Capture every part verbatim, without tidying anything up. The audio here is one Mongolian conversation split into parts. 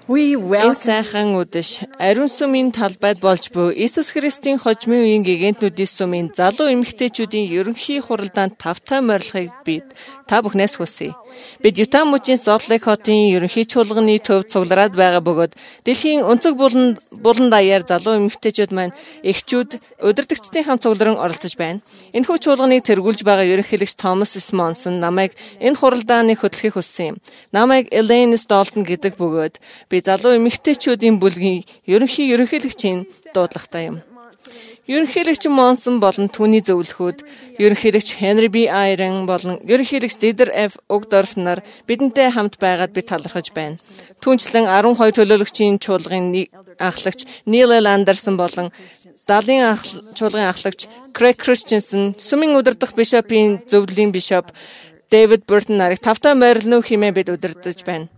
We Энэ welcome сайхан үдэш ариун сүмийн талбайд болж буй Иесус Христийн хожмын үеийн гэгэнтнүүдийн сүмийн залуу эмэгтэйчүүдийн ерөнхий хуралдаанд тавтай морилгыг бид та бүхнээс хүсье. Бид Юта мужийн Солт Лейк хотын ерөнхий чуулганы төв цуглараад байгаа бөгөөд дэлхийн өнцөг булан булан даяар залуу эмэгтэйчүүд маань эхчүүд удирдагчдын хамт цугларан оролцож байна. Энэхүү чуулганыг тэргүүлж байгаа ерөнхийлөгч Томас Смонсон намайг энэ хуралдааны хөтлөхийг хүссэн юм. Намайг Элейн Столтон гэдэг бөгөөд би залуу эмэгтэйчүүдийн бүлгийн ерөнхий ерөнхийлөгчийн дуудлагатай юм. Ерөнхийлөгч Монсон болон түүний зөвлөхүүд, ерөнхийлөгч Хенри Би Айрон болон ерөнхийлөгч Дидер Ф Огдорф нар бидэнтэй хамт байгаад би талархаж байна. Түүнчлэн арван хоёр төлөөлөгчийн чуулгын анхлагч Нил Л Андерсон болон Далийн чуулгын анхлагч Крейг Крисченсен, сүмийн удирдах бишопын зөвлөлийн бишоп Дэвид Бертон нарыг тавтай морилно хэмээн бид удирдах байна.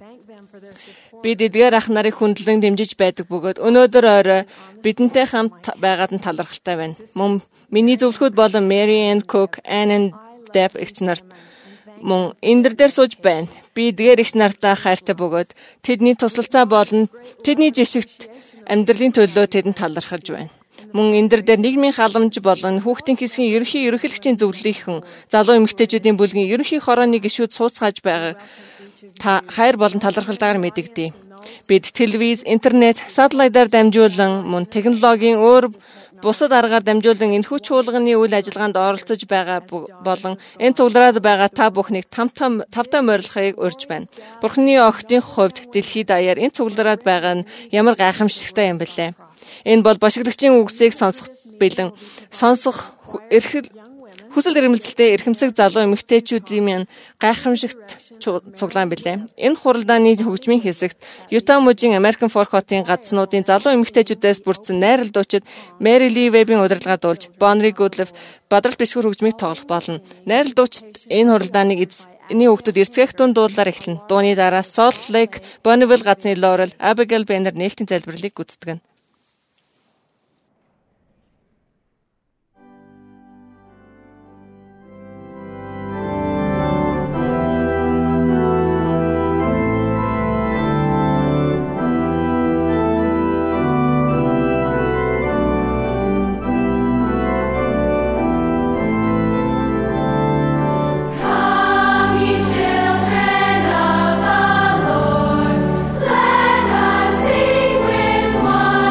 Бид эдгээр ах нарыг хүндлэн дэмжиж байдаг бөгөөд өнөөдөр орой бидэнтэй хамт байгаад нь талархалтай байна. Мөн миний зөвлөхүүд болон Mary Ann Cook, Ann Depp эгч нарт мөн эндэр дээр сууж байна. Би эдгээр эгч нартаа хайртай бөгөөд тэдний тусалцаа болон тэдний жишгт амьдралын төлөө тэдэнд талархаж байна. Мөн эндэр дээр нийгмийн халамж болон хүүхдийн хэсгийн ерөнхий ерөнхийлөгчийн зөвлөлийнхэн залуу эмэгтэйчүүдийн бүлгийн ерөнхий хорооны гишүүд сууцгааж байгаа та хайр болон талархалтайгаар мэдэгдээ. Бид телевиз, интернет, сателлайтаар дамжуулан мөн технологийн өөр бусад аргаар дамжуулан энэхүү чуулганы үйл ажиллагаанд оролцож байгаа болон энэ цуглараад байгаа та бүхнийг тавтай тавтай морилгохыг урьж байна. Бурхны огтын хувьд дэлхийд даяар энэ цуглараад байгаа нь ямар гайхамшигтай юм бэлээ. Энэ бол бошигдогчийн үгсийг сонсох бэлэн сонсох эрхэл хүсэл эрмэлзэлтэй эрхэмсэг залуу эмэгтэйчүүдийн маань гайхамшигт цуглаан билээ. Энэ хуралдааны хөгжмийн хэсэгт Юта мужийн American Fork хотын газруудын залуу эмэгтэйчүүдээс бүрдсэн найралдуучид Mary Lee Webb-ийн удирдлагад дуулж Bonnie Goodliffe бадрал бишгүр хөгжмийг тоглох болно. Найралдуучид энэ хуралдааныг эзний хүүхдүүд эрцгээх дунд дуулаар эхлэнэ. Дууны дараа Salt Lake, Bonneville газрын Laurel, Abigail Banner нээлтийн залбирлыг гүйцэтгэнэ. One.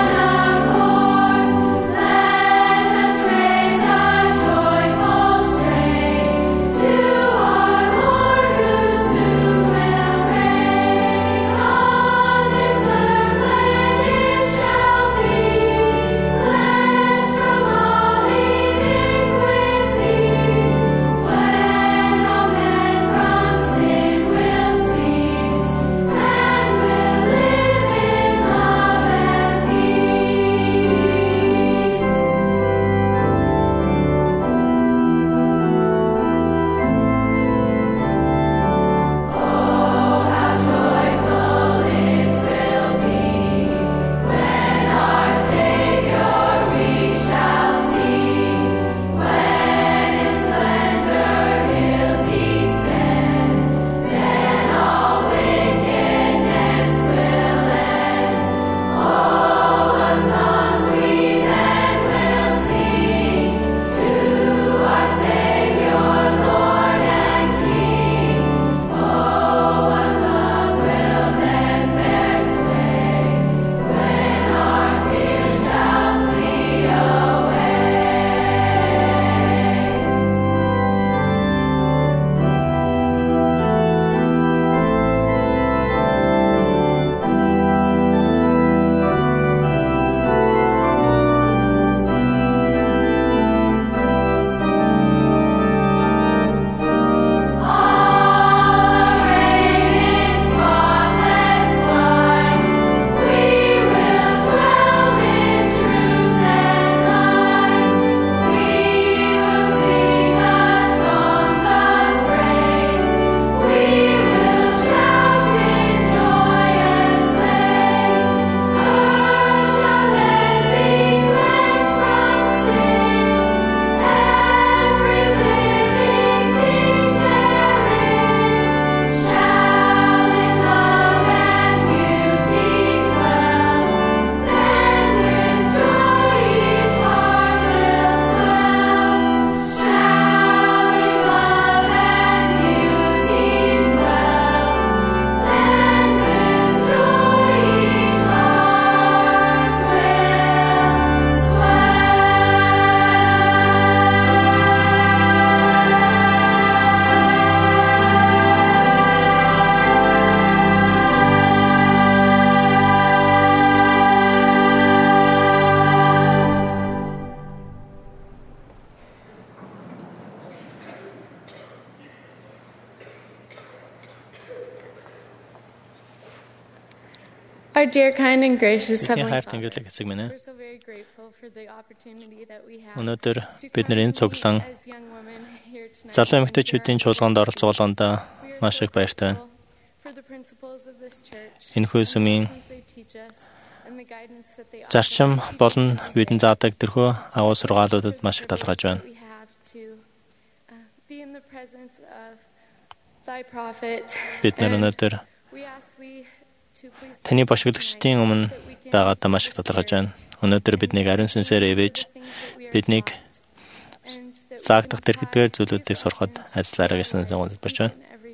Our dear, kind and gracious Бидний Heavenly хайр тэнгэрлэг эцэг минь ээ. We're so very grateful for the opportunity that we have Өнөөдөр to бид come нэр энэ and цуглан meet as young women here tonight залуу and эмэгтэйчүүдийн hear our чуулганд voices. оролцуулганд We are маш so их баяртай байна. grateful for the principles of this church Энэхүү and the сүмийн lessons they teach us and the guidance that they offer зарчим us. болон бидэнд заадаг тэрхүү агуу сургаалуудад маш их талархаж байна. We have to uh, be in the presence of thy prophet. Бид нэр And өнөөдөр we ask thee to please таны bless us бошиглогчдын tonight өмнө that we can байгаадаа маш их талархаж байна. Өнөөдөр биднийг ариун сүнсээр эвэж биднийг заагдах тэрэгдгээр зүйлүүдийг сурахад ажиллаарай гэсэн зөвлөж байна.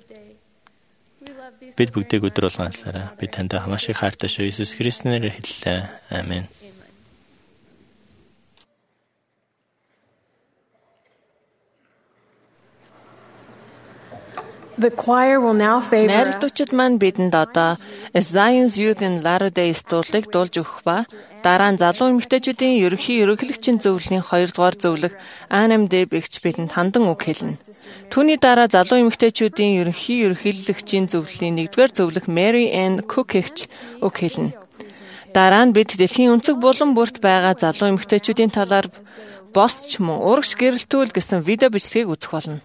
Бид бүгдийг өдөр болгон ажиллаарай. Би танд маш их хайртай шүү. Иесус Христосийн нэрээр хэллээ. Амен. The choir will now favor us. Найрладагчид маань бидэнд одоо Zion's Youth in Latter-day Saint-ыг дуулж өгөх ба дараа нь залуу эмэгтэйчүүдийн ерөнхий ерөнхийлөгчийн зөвлөлийн хоёрдугаар зөвлөх Анам Дэбэгч бидэнд хандан үг хэлнэ. Түүний дараа залуу эмэгтэйчүүдийн ерөнхий ерөнхийлөгчийн зөвлөлийн нэгдүгээр зөвлөх Mary Ann Cook-эгч үг хэлнэ. Дараа нь бид дэлхийн өнцөг булан бүрт байгаа залуу эмэгтэйчүүдийн талаар босч мөн урагш гэрэлтүүл гэсэн видео бичлэгийг үзэх болно.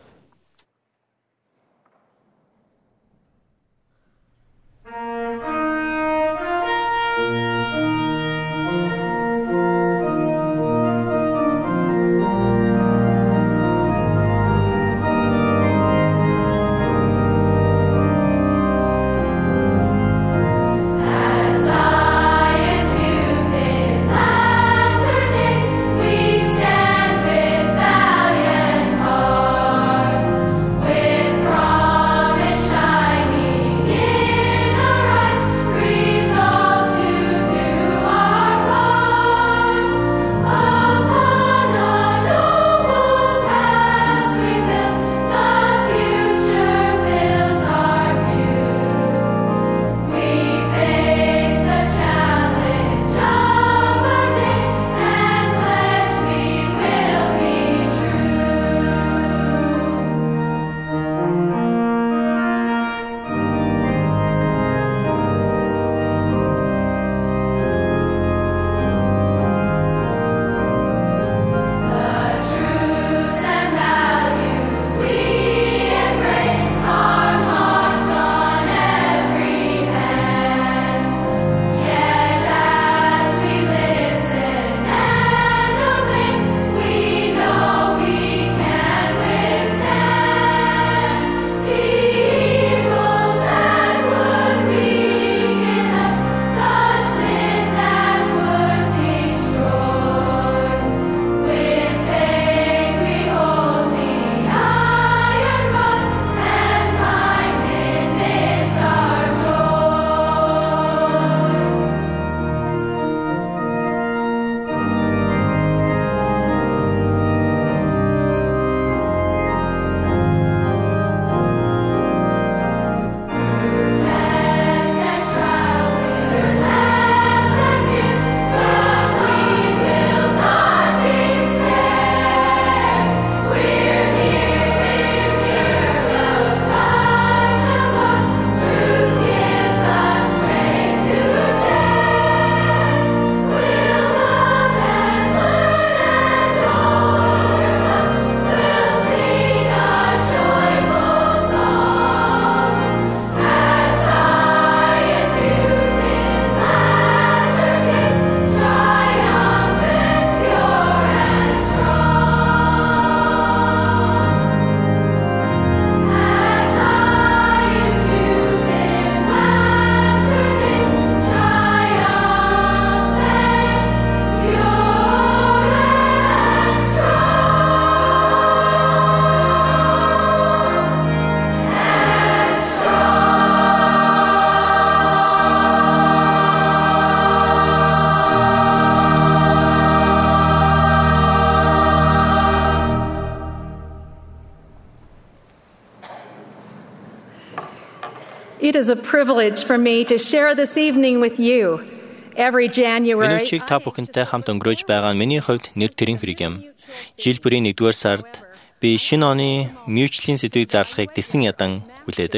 It is a privilege for me to share this evening with you. Every January, Өнөөчийг та бүхэнтэй хамт өнгөрөөж байгаа миний хувьд нэр төрийн хэрэг юм. Жил бүрийн нэгдүгээр сард би шинэ оны мючлийн сэдвийг зарлахыг дэсэн ядан хүлээдэг.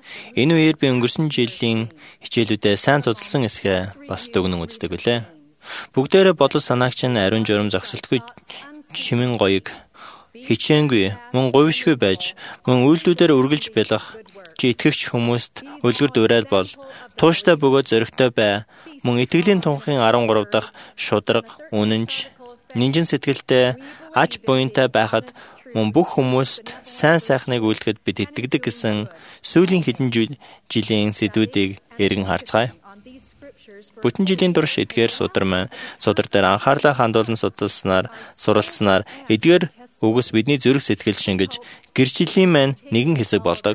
Энэ үеэр би өнгөрсөн жилийн хичээлүүдээ сайн судалсан эсгээ бас дүгнэн үздэг билээ. Бүгдээрээ бодол санаагч нь ариун журам зогсолтгүй чимэн гоёг хичээнгүй мөн говьшгүй байж мөн үйлдүүдээр үргэлж бэлгах чи итгэгч хүмүүст үлгэр дуурайл бол тууштай бөгөөд зөрөгтэй бай мөн итгэлийн тунхын арван гурав дахь шударга үнэнч нинжин сэтгэлтэй ач буянтай байхад мөн бүх хүмүүст сайн сайхныг үйлдэхэд бид итгэдэг гэсэн сүүлийн хэдэн жилийн сэдвүүдийг эргэн харцгаая. Бүтэн жилийн турш эдгээр судар маань судар дээр анхаарлаа хандуулан судалснаар суралцснаар эдгээр үгс бидний зүрх сэтгэл шингэж гэрчлэлийн маань нэгэн хэсэг болдог.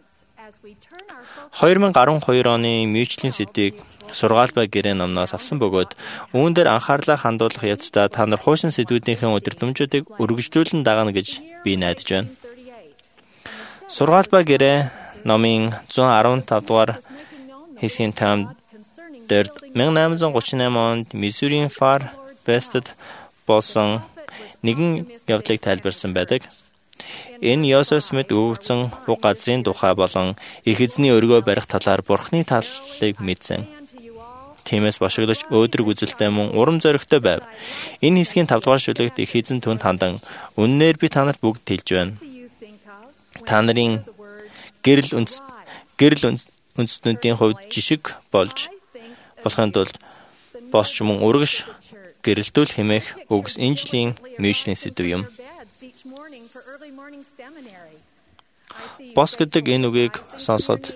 две тысячи двадцать two оны мючлийн сэдвийг сургаалбай гэрээ номноос авсан бөгөөд үүн дээр анхаарлаа хандуулах явцдаа та нар хуушин сэдвүүдийн өдөртөмжүүдийг үргэлжлүүлэн дагана гэж би найдаж байна. Сургаалбай гэрээ номын one hundred fifteen дугаар хэсгийн тайм дээр eighteen thirty-eight онд Миссурийн Far Wesтэд болсон нэгэн явдлыг тайлбарсан байдаг. Энэ Йосеф Смит өгөгдсөн уг газрын тухай болон их эзний өргөө барих талаар Бурхны талыг мэдсэн. Тиймээс бошигдож өөдрөг үзэлтэй мөн урам зоригтой байв. Энэ хэсгийн five дугаар шүлэгт их эзэн түнд хандан үннээр би танарт бүгд хэлж байна. Та нарын гэрэл үндэс гэрэл үндэстнүүдийн хувьд жишг болж болохын тулд босч мөн урагш гэрэлтүүл хэмээх үгс энэ жилийн мючлийн сэдв юм. Бос гэдэг энэ үгийг сонсоход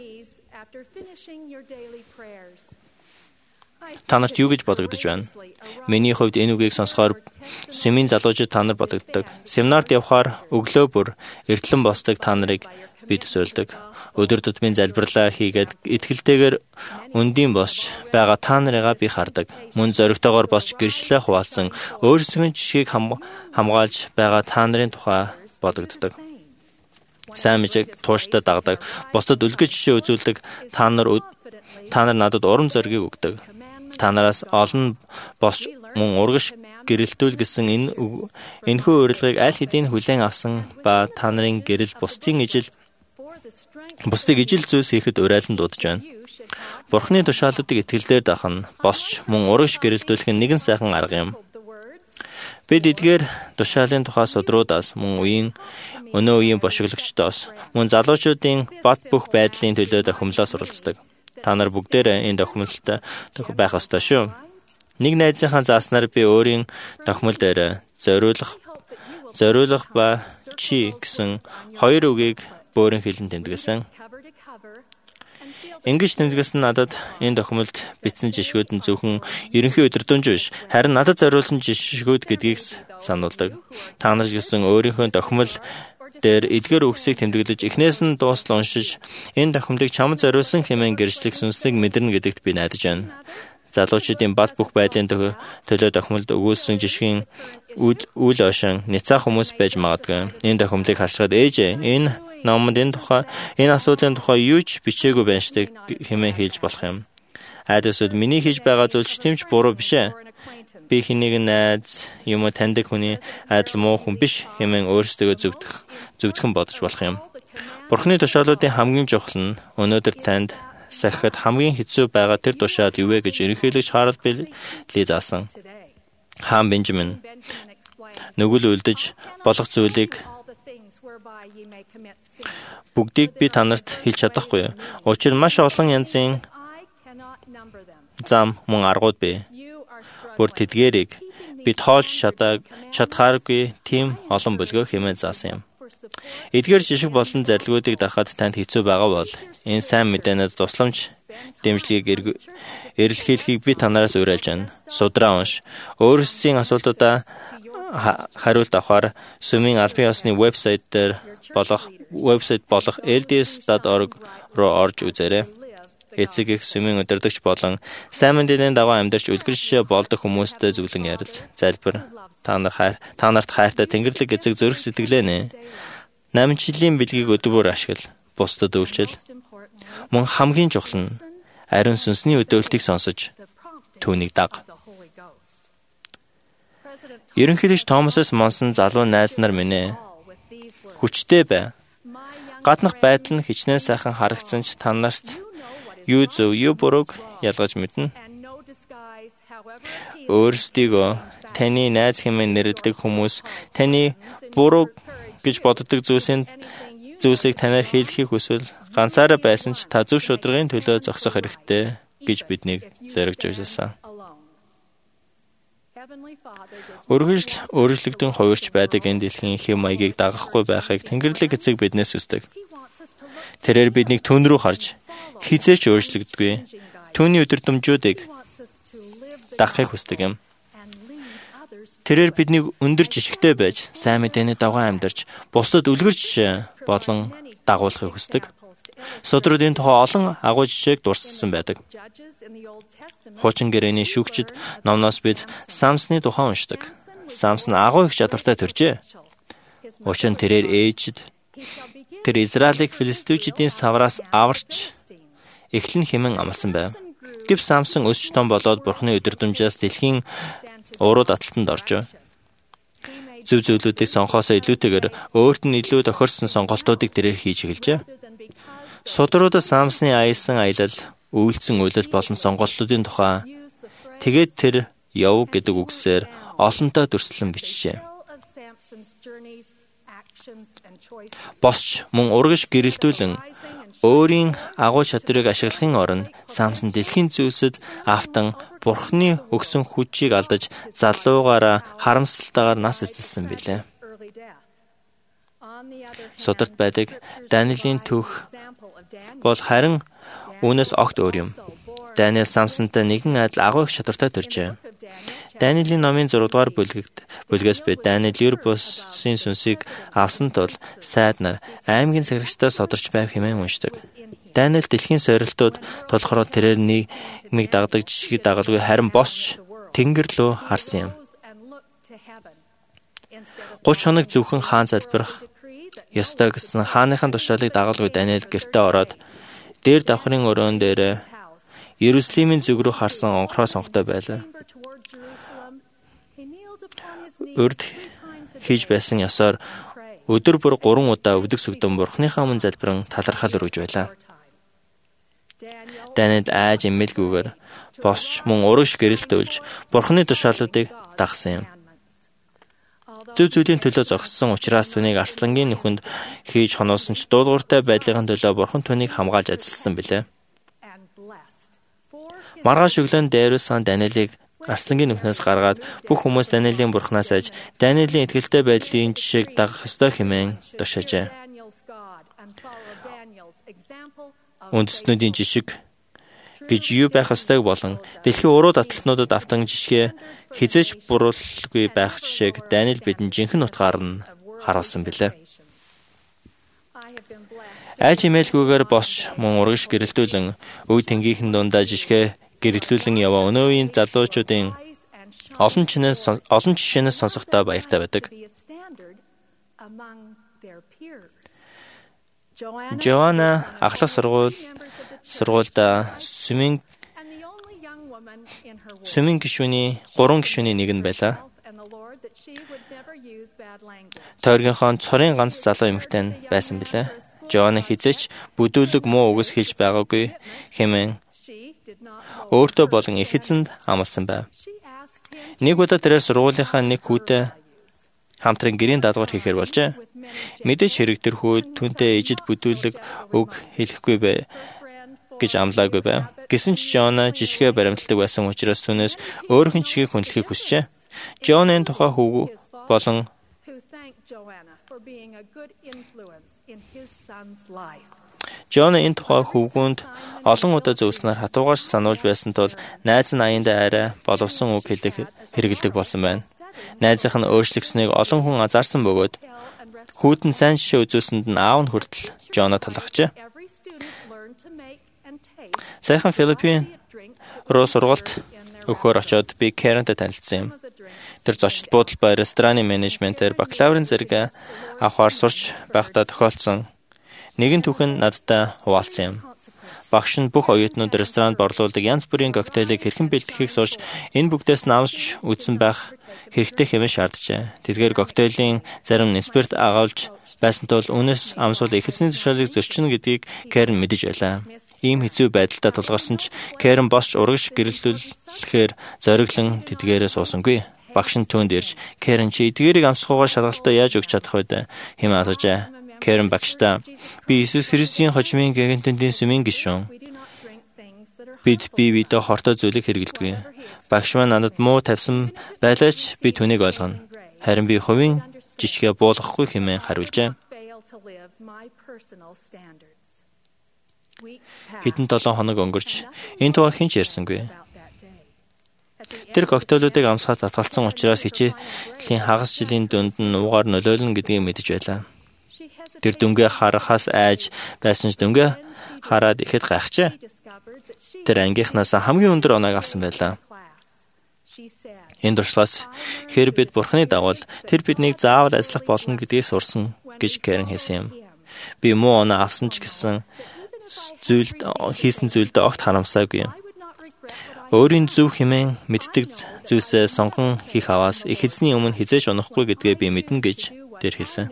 та нарт юу гэж бодогдож байна? Миний хувьд энэ үгийг сонсохоор Сүмийн залуучууд та нар бодогддог. Семинарт явхаар өглөө бүр эртлэн босдог та нарыг би төсөөлдөг. Өдөр тутмын залбирлаа хийгээд итгэлтэйгээр өндийн босч байгаа та нарыгаа би хардаг. Мөн зоригтойгоор босч гэрчлээ хуваалцсан өөрсдийн жишгийг хамгаалж байгаа та нарын тухай бодогддог. Сайн мэжиг тууштай дагдаг, бусдад үлгэр жишээ үзүүлдэг та нар та нар надад урам зориг өгдөг. Та нараас олон босч мөн урагш гэрэлтүүл гэсэн энэ энэхүү урилгыг аль хэдийн хүлээн авсан ба та нарын гэрэл бусдын ижил бусдыг ижил зүйлс хийхэд урайлан дуудаж байна. Бурхны тушаалуудыг итгэлээр даах нь босч мөн урагш гэрэлтүүлэх нь нэгэн сайхан арга юм. Бид эдгээр тушаалын тухай судруудаас мөн үеийн өнөө үеийн бошиглогчдоос мөн залуучуудын бат бөх байдлын төлөө тохиомлоо суралцдаг. Та нар бүгдээрээ энэ тохиомлолтой байх ёстой шүү. Нэг найзынхаа зааснаар би өөрийн тохиомл дээр зориулах зориулах ба чи гэсэн хоёр үгийг бөөрийн хэлэн тэмдэглэсэн. Ингэж тэмдэглэсэн надад энэ тохиомлолд бичсэн жишгүүд нь зөвхөн ерөнхий өдөртөмж биш, харин надад зориулсан жишгүүд гэдгийг сануулдаг. Та нар гэсэн өөрийнхөө тохиомл дээр эдгээр үгсийг тэмдэглэж эхнээс нь дуустал уншиж энэ тохиомлыг чамд зориулсан хэмээн гэрчлэх сүнслийг мэдэрнэ гэдэгт би найдаж байна. Залуучуудын бат бөх байдлын төлөө тохиомлд өгүүлсэн жишгийн үйл ошин няцаах хүмүүс байж магадгүй. Энэ тохиомлыг харцгаад ээжээ энэ номонд энэ тухай энэ асуудлын тухай юу ч бичээгүй байна штэ хэмээн хэлж болох юм. Айдасууд миний хийж байгаа зүйл ч тэмч буруу биш ээ. Би хэнийг найз юм уу таньдаг хүний адил муу хүн биш хэмээн өөрсдөө зөвдөх зөвдгөн бодож болох юм. Бурхны тушаалуудын хамгийн чухал нь өнөөдөр танд сахихад хамгийн хэцүү байгаа тэр тушаал юу вэ гэж ерөнхийлөгч Харалд Билли заасан. Хаан Бенжамин нүгэл үлдэж болох зүйлийг бүгдийг би танарт хэлж чадахгүй. Учир нь маш олон янзын зам мөн аргууд бий. Бүр тэдгээрийг бид тоолж чадаг чадхааргүй тийм олон бүлгөө хэмээн заасан юм. Эдгээр жишг болон зарилгуудыг дахад танд хэцүү байгаа бол энэ сайн мэдээнээс тусламж дэмжлэгийг эрэлхийлэхийг би танараас уриалж байна. Судраа унш. Өөрсдийн асуултуудаа хариулт авахар Сүмийн албан ёсны вебсайт дээр болох вебсайт болох эл ди эс dot org руу орж үзээрэй. Эцэг их Сүмийн өдөртөгч болон сайн мэдээний дагуу амьдарч үлгэр жишээ болдог хүмүүстэй зөвлөн ярилц. Залбир. Та нар хайр та нарт хайртай Тэнгэрлэг эцэг зүрх сэтгэлээ нэ. eight жилийн бэлгийг өдөрөөр ашигла. Бусдад үйлчил. Мөн хамгийн чухал нь ариун сүнсний өдөөлтийг сонсож түүнийг даг. Ерөнхийлөгч Томас Монсон залуу найз нар минь ээ. Хүчтэй бай. Гаднах байдал нь хичнээн сайхан харагдсан ч та нарт юу зөв, юу бурууг ялгаж мэднэ. Өөрсдийгөө таны найз хэмээн нэрлэдэг хүмүүс таны буруу гэж боддог зүйлсийн зүйлсийг танаар хийлгэхийг хүсвэл ганцаараа байсан ч та зөв шударгын төлөө зогсох хэрэгтэй гэж биднийг зоригж байсан. Өргөжл өөрчлөгдөн хувирч байдаг энэ дэлхийн хэм маягийг дагахгүй байхыг Тэнгэрлэг эцэг биднээс хүсдэг. Тэрээр биднийг түүн рүү харж хизээч өөрчлөгддөггүй түүний өдөртөмжүүдийг дагахыг хүсдэг юм. Тэрээр биднийг өндөр жишгтэй байж, сайн мэдээний дагуу амьдарч, бусдад үлгэрч болон дагуулахыг хүсдэг. Судрууд энэ тухай олон агуу жишээг дурссан байдаг. Хуучин гэрээний шүүгчид номноос бид Самсны тухай уншдаг. Самс нь агуу их чадвартай төржээ. Учир нь тэрээр ээжид тэр Израилийг филистичүүдийн савраас аварч эхлэн хэмээн амласан байв. Гэв Самсон өсч том болоод Бурхны өдөртөмжөөс дэлхийн уруу даталтанд оржээ. Зөв зөвлөдүүдийг сонгохоосоо илүүтэйгээр өөрт нь илүү тохирсон сонголтуудыг тэрээр хийж эхэлжээ. Судруудад Самсны аясан аялал, үйлцэн үйлдэл болон сонголтуудын тухай тэгээд тэр яв гэдэг үгсээр олонтой дүрслэн бичжээ. Босч мөн урагш гэрэлтүүлэн өөрийн агуу чадварыг ашиглахын оронд Самсон дэлхийн зүйлсэд автан Бурхны өгсөн хүчийг алдаж залуугаараа харамсалтайгаар нас эцэлсэн билээ. Сударт байдаг Даниэлийн түүх бол харин үүнээс огт өөр юм. Даниэл Самсонтай нэгэн адил агуу их чадвартай төржээ. Даниэлийн номын зургаадугаар бүлэгт бүлгээс бид Даниэл ер бусын сүнсийг авсан тул сайд нар аймгийн цаглагчдаа содорч байв хэмээн уншдаг. Даниэл дэлхийн сорилтууд толгороо тэрээр нийгмийг дагдаг жишгийг дагалгүй харин босч тэнгэр рүү харсан юм. гурван хоног зөвхөн хаан залбирах ёстой гэсэн хааныхын тушаалыг дагалгүй Даниэл гэртээ ороод дээр давхрын өрөөн дээр Иерусалимийн зүг рүү харсан онхроо сонготой байлаа. Урд хийж байсан ёсоор өдөр бүр гурван удаа өвдөг сүгдэн Бурхныхаа өмнө залбиран талархал өргөж байлаа. Даниэл айж эмээлгүйгээр босч мөн урагш гэрэлтүүлж Бурхны тушаалуудыг дагсан юм. Зөв зүйлийн төлөө зогссон учраас түүнийг арслангийн нүхэнд хийж хоноосон ч дуулууртай байдлын төлөө Бурхан түүнийг хамгаалж ажилласан билээ. Маргааш өглөө дээрсэн Даниэлийг арслангийн нүхнээс гаргаад бүх хүмүүс Даниэлийн Бурханаас айж Даниэлийн итгэлтэй байдлын жишээг дагах ёстой хэмээн тушаажээ. Үндэстнүүдийн жишг гэж юу байх ёстойг болон дэлхийн уруу даталтнуудад автан жишгээ хизээч буруулгүй байх жишээг Даниэл бидэнд жинхэнэ утгаар нь харуулсан билээ. Айж имээлгүйгээр босч мөн урагш гэрэлтүүлэн өв тэнгийнхэн дундаа жишгээ гэрэлтүүлэн яваа өнөө үеийн залуучуудын олон чинээс олон жишээнээс сонсохдоо баяртай байдаг. Жоанна ахлах сургууль сургуульда сүмийн сүмийн гишүүний гурван гишүүний нэг нь байлаа. Тойргийнхоо цорын ганц залуу эмэгтэй байсан билээ. Жоанна хизээч бүдүүлэг муу үгс хэлж байгаагүй хэмээн өөртөө болон их эзэнд амласан байв. Нэг удаа тэрээр сургуулийнхаа нэг хүүтэй хамтран гэрийн даалгавар хийхээр болжээ. Мэдээж хэрэг тэр хүү түүнтэй ижид бүдүүлэг үг хэлэхгүй бай гэж амлаагүй байв. Гэсэн ч Жоанна жишгээ баримталдаг байсан учраас түүнээс өөр хүн чигийг хүндлэхийг хүсжээ. Жоанна энэ тухай хүү болон Жоанна энэ тухай хөвгүүнд олон удаа зөвлснээр хатуугаарч сануулж байсан тул найз нь аяндаа арай боловсон үг хэлэх хэрэгэлдэг болсон байна. Найзынх нь өөрчлөгснгийг олон хүн анзаарсан бөгөөд хүүд нь сайн жишээ үзүүлсэнд нь аав нь хүртэл Жоанна талархжээ. Сайхан Филиппин руу сургалт өгөхөөр очоод би Кэрэнтэй танилцсан юм. Тэр зочд буудал ба рестораны менежментээр бакалаврын зэрэг авахар сурч байхдаа тохиолдсон нэгэн түүхэн надтай хуваалцсан юм. Багш нь бүх оюутнууд ресторанд борлуулдаг янз бүрийн коктейлийг хэрхэн бэлтгэхийг сурч энэ бүгдээс намсч үзсэн байх хэрэгтэй хэмээн шаарджээ. Тэдгээр коктейлийн зарим спирт агуулж байсан тул үүнээс амсуул ихэсний тушаалыг зөрчинө гэдгийг Кэрн мэдэж байлаа. Ийм хэцүү байдалтай тулгарсан ч Кэрн босч урагш гэрэлтүүлэхээр зориглон тэдгээрээ суусангүй. Багш нь түүнд ирж Кэрн чи эдгээрийг амсахуугаар шалгалтаа яаж өгч чадах вэ хэмээн асуужээ. Кэрн багштаа би Иесус Христийн хожмын гэгэнтэнийн сүмийн гишүүн. Бид бие биедээ хортой зүйлийг хэрэглэдэг. Багш маань надад муу тавьсан байлаач би түүнийг ойлгоно. Харин би хувийн жишгээ буулгахгүй хэмээн хариулжээ. Хэдэн долоо хоног өнгөрч энэ тухай хэн ч ярьсангүй. Тэр коктейлүүдийг амсахаас татгалцсан учраас хичээлийн хагас жилийн дунд нь уугаар нөлөөлнө гэдгийг мэдэж байлаа. Тэр дүнгээ харахаас айж байсан ч дүнгээ хараад ихэд гайхжээ. Тэр ангийнхнаас хамгийн өндөр оноог авсан байлаа. Энэ туршлагаас хэр бид Бурханы дагуу тэр биднийг заавал ажиллах болно гэдгийг сурсан гэж Кэрн хэлсэн юм. Би муу оноо авсан ч гэсэн зүйлд хийсэн зүйлдээ огт харамсаагүй юм. Өөрийн зөв хэмээн мэддэг зүйлсээ сонгон хийх аваас их эзний өмнө хизээж унахгүй гэдгээ би мэднэ гэж тэр хэлсэн.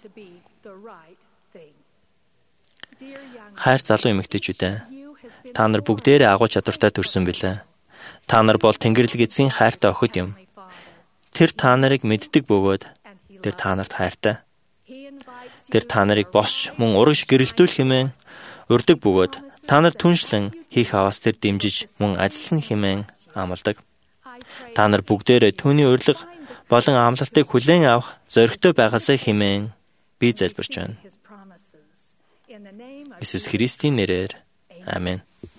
Хайр залуу эмэгтэйчүүдээ та нар бүгдээрээ агуу чадвартай төрсөн билээ. Та нар бол Тэнгэрлэг эзэн хайртай охид юм. Тэр та нарыг мэддэг бөгөөд тэр та нарт хайртай. Тэр та нарыг босч мөн урагш гэрэлтүүлэх хэмээн урддаг бөгөөд та нар түншлэн хийх аваас тэр дэмжиж мөн ажиллана хэмээн амладаг. Та нар бүгдээрээ түүний урилга болон амлалтыг хүлээн авах зоригтой байгаасай хэмээн би залбирч байна. Иесус Христийн нэрээр аамен.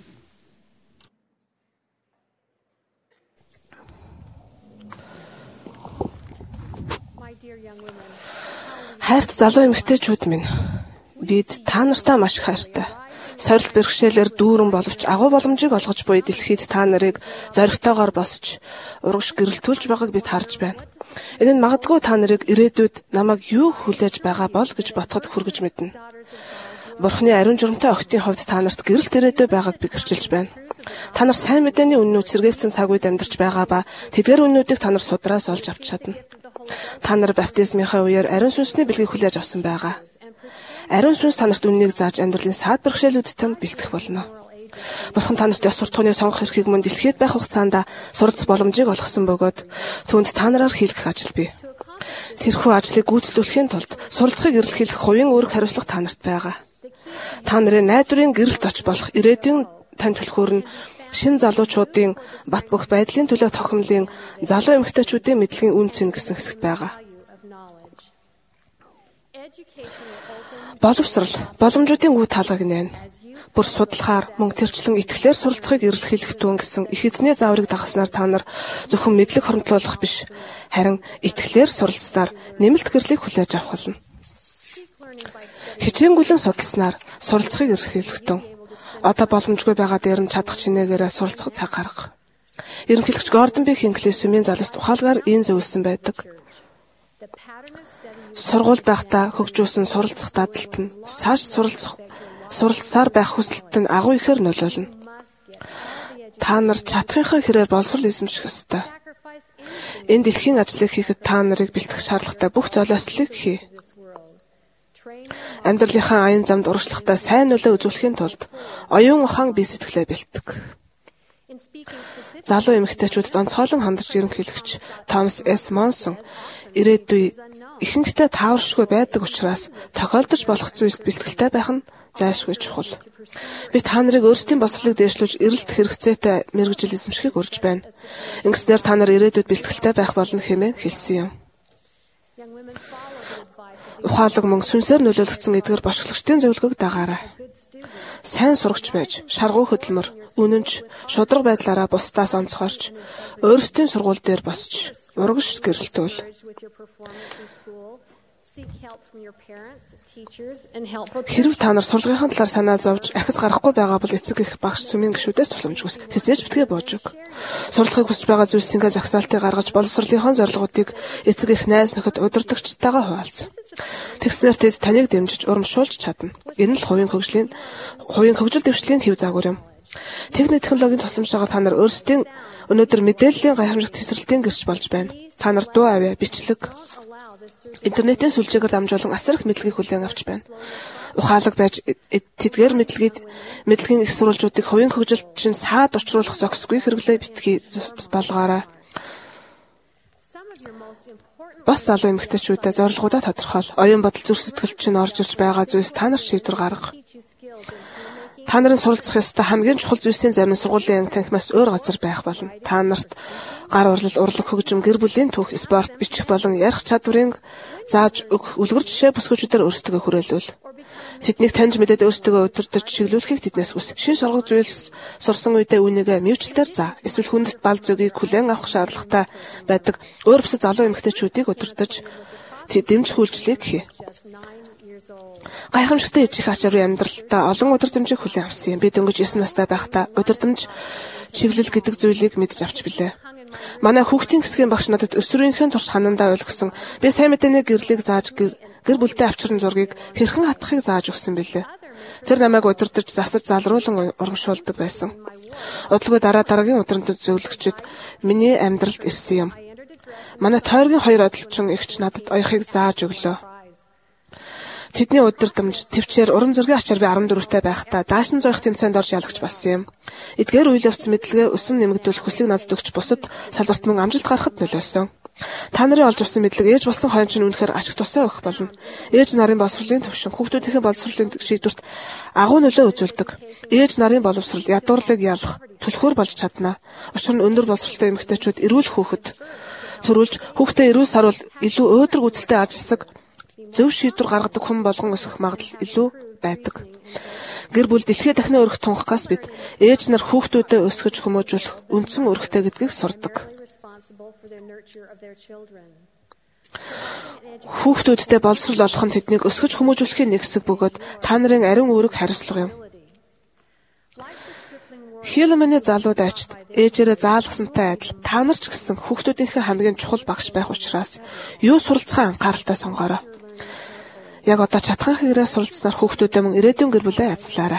Хайрт залуу эмэгтэйчүүд минь, бид та нартай маш их хайртай. Сорилт бэрхшээлээр дүүрэн боловч агуу боломжийг олгож буй дэлхийд та нарыг зоригтойгоор босч урагш гэрэлтүүлж байгааг бид харж байна. Энэ нь магадгүй та нарыг ирээдүйд намайг юу хүлээж байгаа бол гэж ботход хүргэж мэднэ. Бурхны ариун журамтай охидын хувьд та нарт гэрэлт ирээдүй байгааг би гэрчилж байна. Та нар сайн мэдээний үннүүд сэргээгдсэн цаг үед амьдарч байгаа ба тэдгээр үннүүдийг та нар судраас олж авч чадна. Та нар баптизмынхаа үеэр ариун сүнсний бэлгийг хүлээж авсан байгаа. Ариун сүнс та нарт үннийг зааж амьдралын саад бэрхшээлүүдэд тань бэлтгэх болно. Бурхан та нарт ёс суртахууны сонгох эрхийг мөн дэлхийд байх хугацаанд суралцах боломжийг олгосон бөгөөд түүнд та нараар хийлгэх ажил бий. Тэрхүү ажлыг гүйцэтгүүлэхийн тулд суралцахыг эрэлхийлэх хувийн үүрэг хариуцлага та нарт байгаа. Та нарын найдварын гэрэлт оч болох ирээдүйн тань түлхүүр нь шин залуучуудын бат бөх байдлын төлөө тохиомлын залуу эмэгтэйчүүдийн мэдлэгийн үн цэн гэсэн хэсэгт байгаа. Боловсрал, боломжуудын үе таалгаг нэ. Бүр судлахаар мөн тэрчлэн итгэлээр суралцахыг эрэлхийлэх түн гэсэн их эзний зааврыг дагахснаар та нар зөвхөн мэдлэг хоримтлуулах биш, харин итгэлээр суралцсанаар нэмэлт гэрлийг хүлээж авах болно. Хичээнгүлэн судалснаар суралцахыг эрэлхийлэх түн. Одоо боломжгүй байгаа дээр нь чадах чинээгээрээ суралцах цаг гарга. Ерөнхийлөгч Гордон Би Хинклey сүмийн залууст ухаалгаар ийм зөвлөсөн байдаг. Сургууль байхдаа хөгжүүлсэн суралцах дадалт нь цааш суралцах суралцсаар байх хүсэлт нь агуу ихээр нөлөөлнө. Та нар чадхынхаа хэрээр боловсрол эзэмших ёстой. Энэ дэлхийн ажлыг хийхэд та нарыг бэлтгэх шаардлагатай бүх золиослыг хий. Амьдралынхаа аян замд урагшлахтаа сайн нөлөө үзүүлэхийн тулд оюун ухаан бие сэтгэлээ бэлтдэг. Залуу эмэгтэйчүүдэд онцгойлон хандаж ерөнхийлөгч Томас С. Монсон ирээдүй ихэнхдээ тааваршгүй байдаг учраас тохиолдож болох зүйлд бэлтгэлтэй байх нь зайлшгүй чухал. Би та нарыг өөрсдийн босрлыг дээшлүүлж эрэлт хэрэгцээтэй мэргэжил эзэмшихийг урьж байна. Ингэснээр та нар ирээдүйд бэлтгэлтэй байх болно хэмээн хэлсэн юм. Ухаалаг мөн сүнсээр нөлөөлөгдсөн эдгээр бошголагчдын зөвлөгөөг дагаарай. Сайн сурагч байж, шаргуу хөдөлмөр, үнэнч, шударга байдлаараа бусдаас онцгойрч, өөрсдийн сургууль дээр босч, урагш гэрэлтүүл. Хэрв та нар сурлагын талаар санаа зовж ахиц гарахгүй байгаа бол эцэг их багш сүмийн гишүүдээс тусламжгүйс хизээж битгий боож өг. Сурлагыг хүсэж байгаа зүйлсийнхээ жагсаалтыг гаргаж боловсролынхон зорилгоодыг эцэг их найз нөхөд удирдагчдтайгаа хуваалц. Тэгснээр тэд таныг дэмжиж урамшуулж чадна. Энэ л хувийн хөгжлийн хувийн хөгжил дэвшлийн хэв загвар юм. Техник технологийн тусламжтайгаар та нар өөрсдийн Өнөөдөр мэдээллийн гайхамшигт тесрэлтийн гэрч болж байна. Та нар дуу авьяа, бичлэг, интернетийн сүлжээгээр дамжуулан асар их мэдлэгийг хүлээн авч байна. Ухаалаг байж тэдгээр мэдлэгийг мэдлэгийн их сурвалжуудыг хувийн хөгжилд чинь саад учруулах зохисгүй хэрэглээ битгий болгоорой. Бас залуу эмэгтэйчүүдэд зорилгоудаа тодорхойл. Оюун бодол зүрх сэтгэл чинь орж ирж байгаа зүйлс та нар шийдвэр гарга. Та нарын суралцах ёстой хамгийн чухал зүйлсийн зарим нь сургуулийн танхимаас өөр газар байх болно. Та нарт гар урлал, урлаг хөгжим, гэр бүлийн түүх, спорт, бичих болон ярих чадварыг зааж өгөх үлгэр жишээ бүсгүүчдээр өөрсдөө хүрээлүүл. Тэднийг таньж мэдээд өөрсдөө өдөртөж чиглүүлэхийг тэднээс хүс. Шин сургах зүйлс сурсан үедээ үнийгээ мөвчлөлтөөр заа. Эсвэл хүндэт бал зөгийг хүлээн авах шаардлагатай байдаг өөр бусад залуу эмэгтэйчүүдийг өдөртөж дэмж хүлжлийг хий. Гайхамшигтай ижих ачаарын амьдралдаа олон удирдамжийг хүлээн авсан юм. Би дөнгөж есен настай байхдаа удирдамж чиглэл гэдэг зүйлийг мэдж авч билээ. Манай хүүхдийн хэсгийн багш надад өсвөрийнхээ турш ханандаа ойлгосон. Би сайн мэдээний гэрлийг зааж гэр бүлтэй авчран зургийг хэрхэн хатахыг зааж өгсөн билээ. Тэр намайг удирдах засаж залруулан урамшуулдаг байсан. Удалгүй дараа дараагийн удирдамж зөвлөгчд миний амьдралд ирсэн юм. Манай тойргийн хоёр одолчин эгч надад оёхыг зааж өглөө. Тэдний удирдамж төвчээр уран зургийн ачаар би арван дөрөвтэй байхдаа даашин зоох тэмцээнд орж ялагч болсон юм. Эдгээр үйл явц мэдлэгээ өсөн нэмэгдүүлэх хүслийг надад өгч бусад салбарт мөн амжилт гаргахад нөлөөсөн. Та нарын олж авсан мэдлэг ээж болсон хойно чинь үнэхээр ашиг тусаа өгөх болно. Ээж нарын боловсролын төвшин хүүхдүүдийн боловсролын шийдвэрт агуу нөлөө үзүүлдэг. Ээж нарын боловсрол ядуурлыг ялах түлхүүр болж чадна. Учир нь өндөр боловсролтой эмэгтэйчүүд эрүүл хүүхэд төрүүлж хүүхдээ эрүүл саруул илүү өөдрөг үзэлтэй ажилсаг зөв шийдвэр гаргадаг хүн болгон өсөх магадлал илүү байдаг. Гэр бүл дэлхийд дахин өргөх тунхагаас бид ээж нар хүүхдүүдэд өсгөж хүмүүжүүлэх үндсэн өргөтэй гэдгийг сурдаг. Хүүхдүүдтэй боловсрол олох нь тэднийг өсгөж хүмүүжүүлэхийн нэг хэсэг бөгөөд та нарын ариун үүрэг хариуцлага юм. Хилмэний залуу дайчид ээжээрээ заалгасантай адил та нар ч гэсэн хүүхдүүдийнхээ хамгийн чухал багш байх учраас юу суралцахаа анхааралтай сонгоорой. Яг одоо чатхан хэрэгээр суралцсанаар хүүхдүүдээ мөн ирээдүйн гэр бүлээ язлаарай.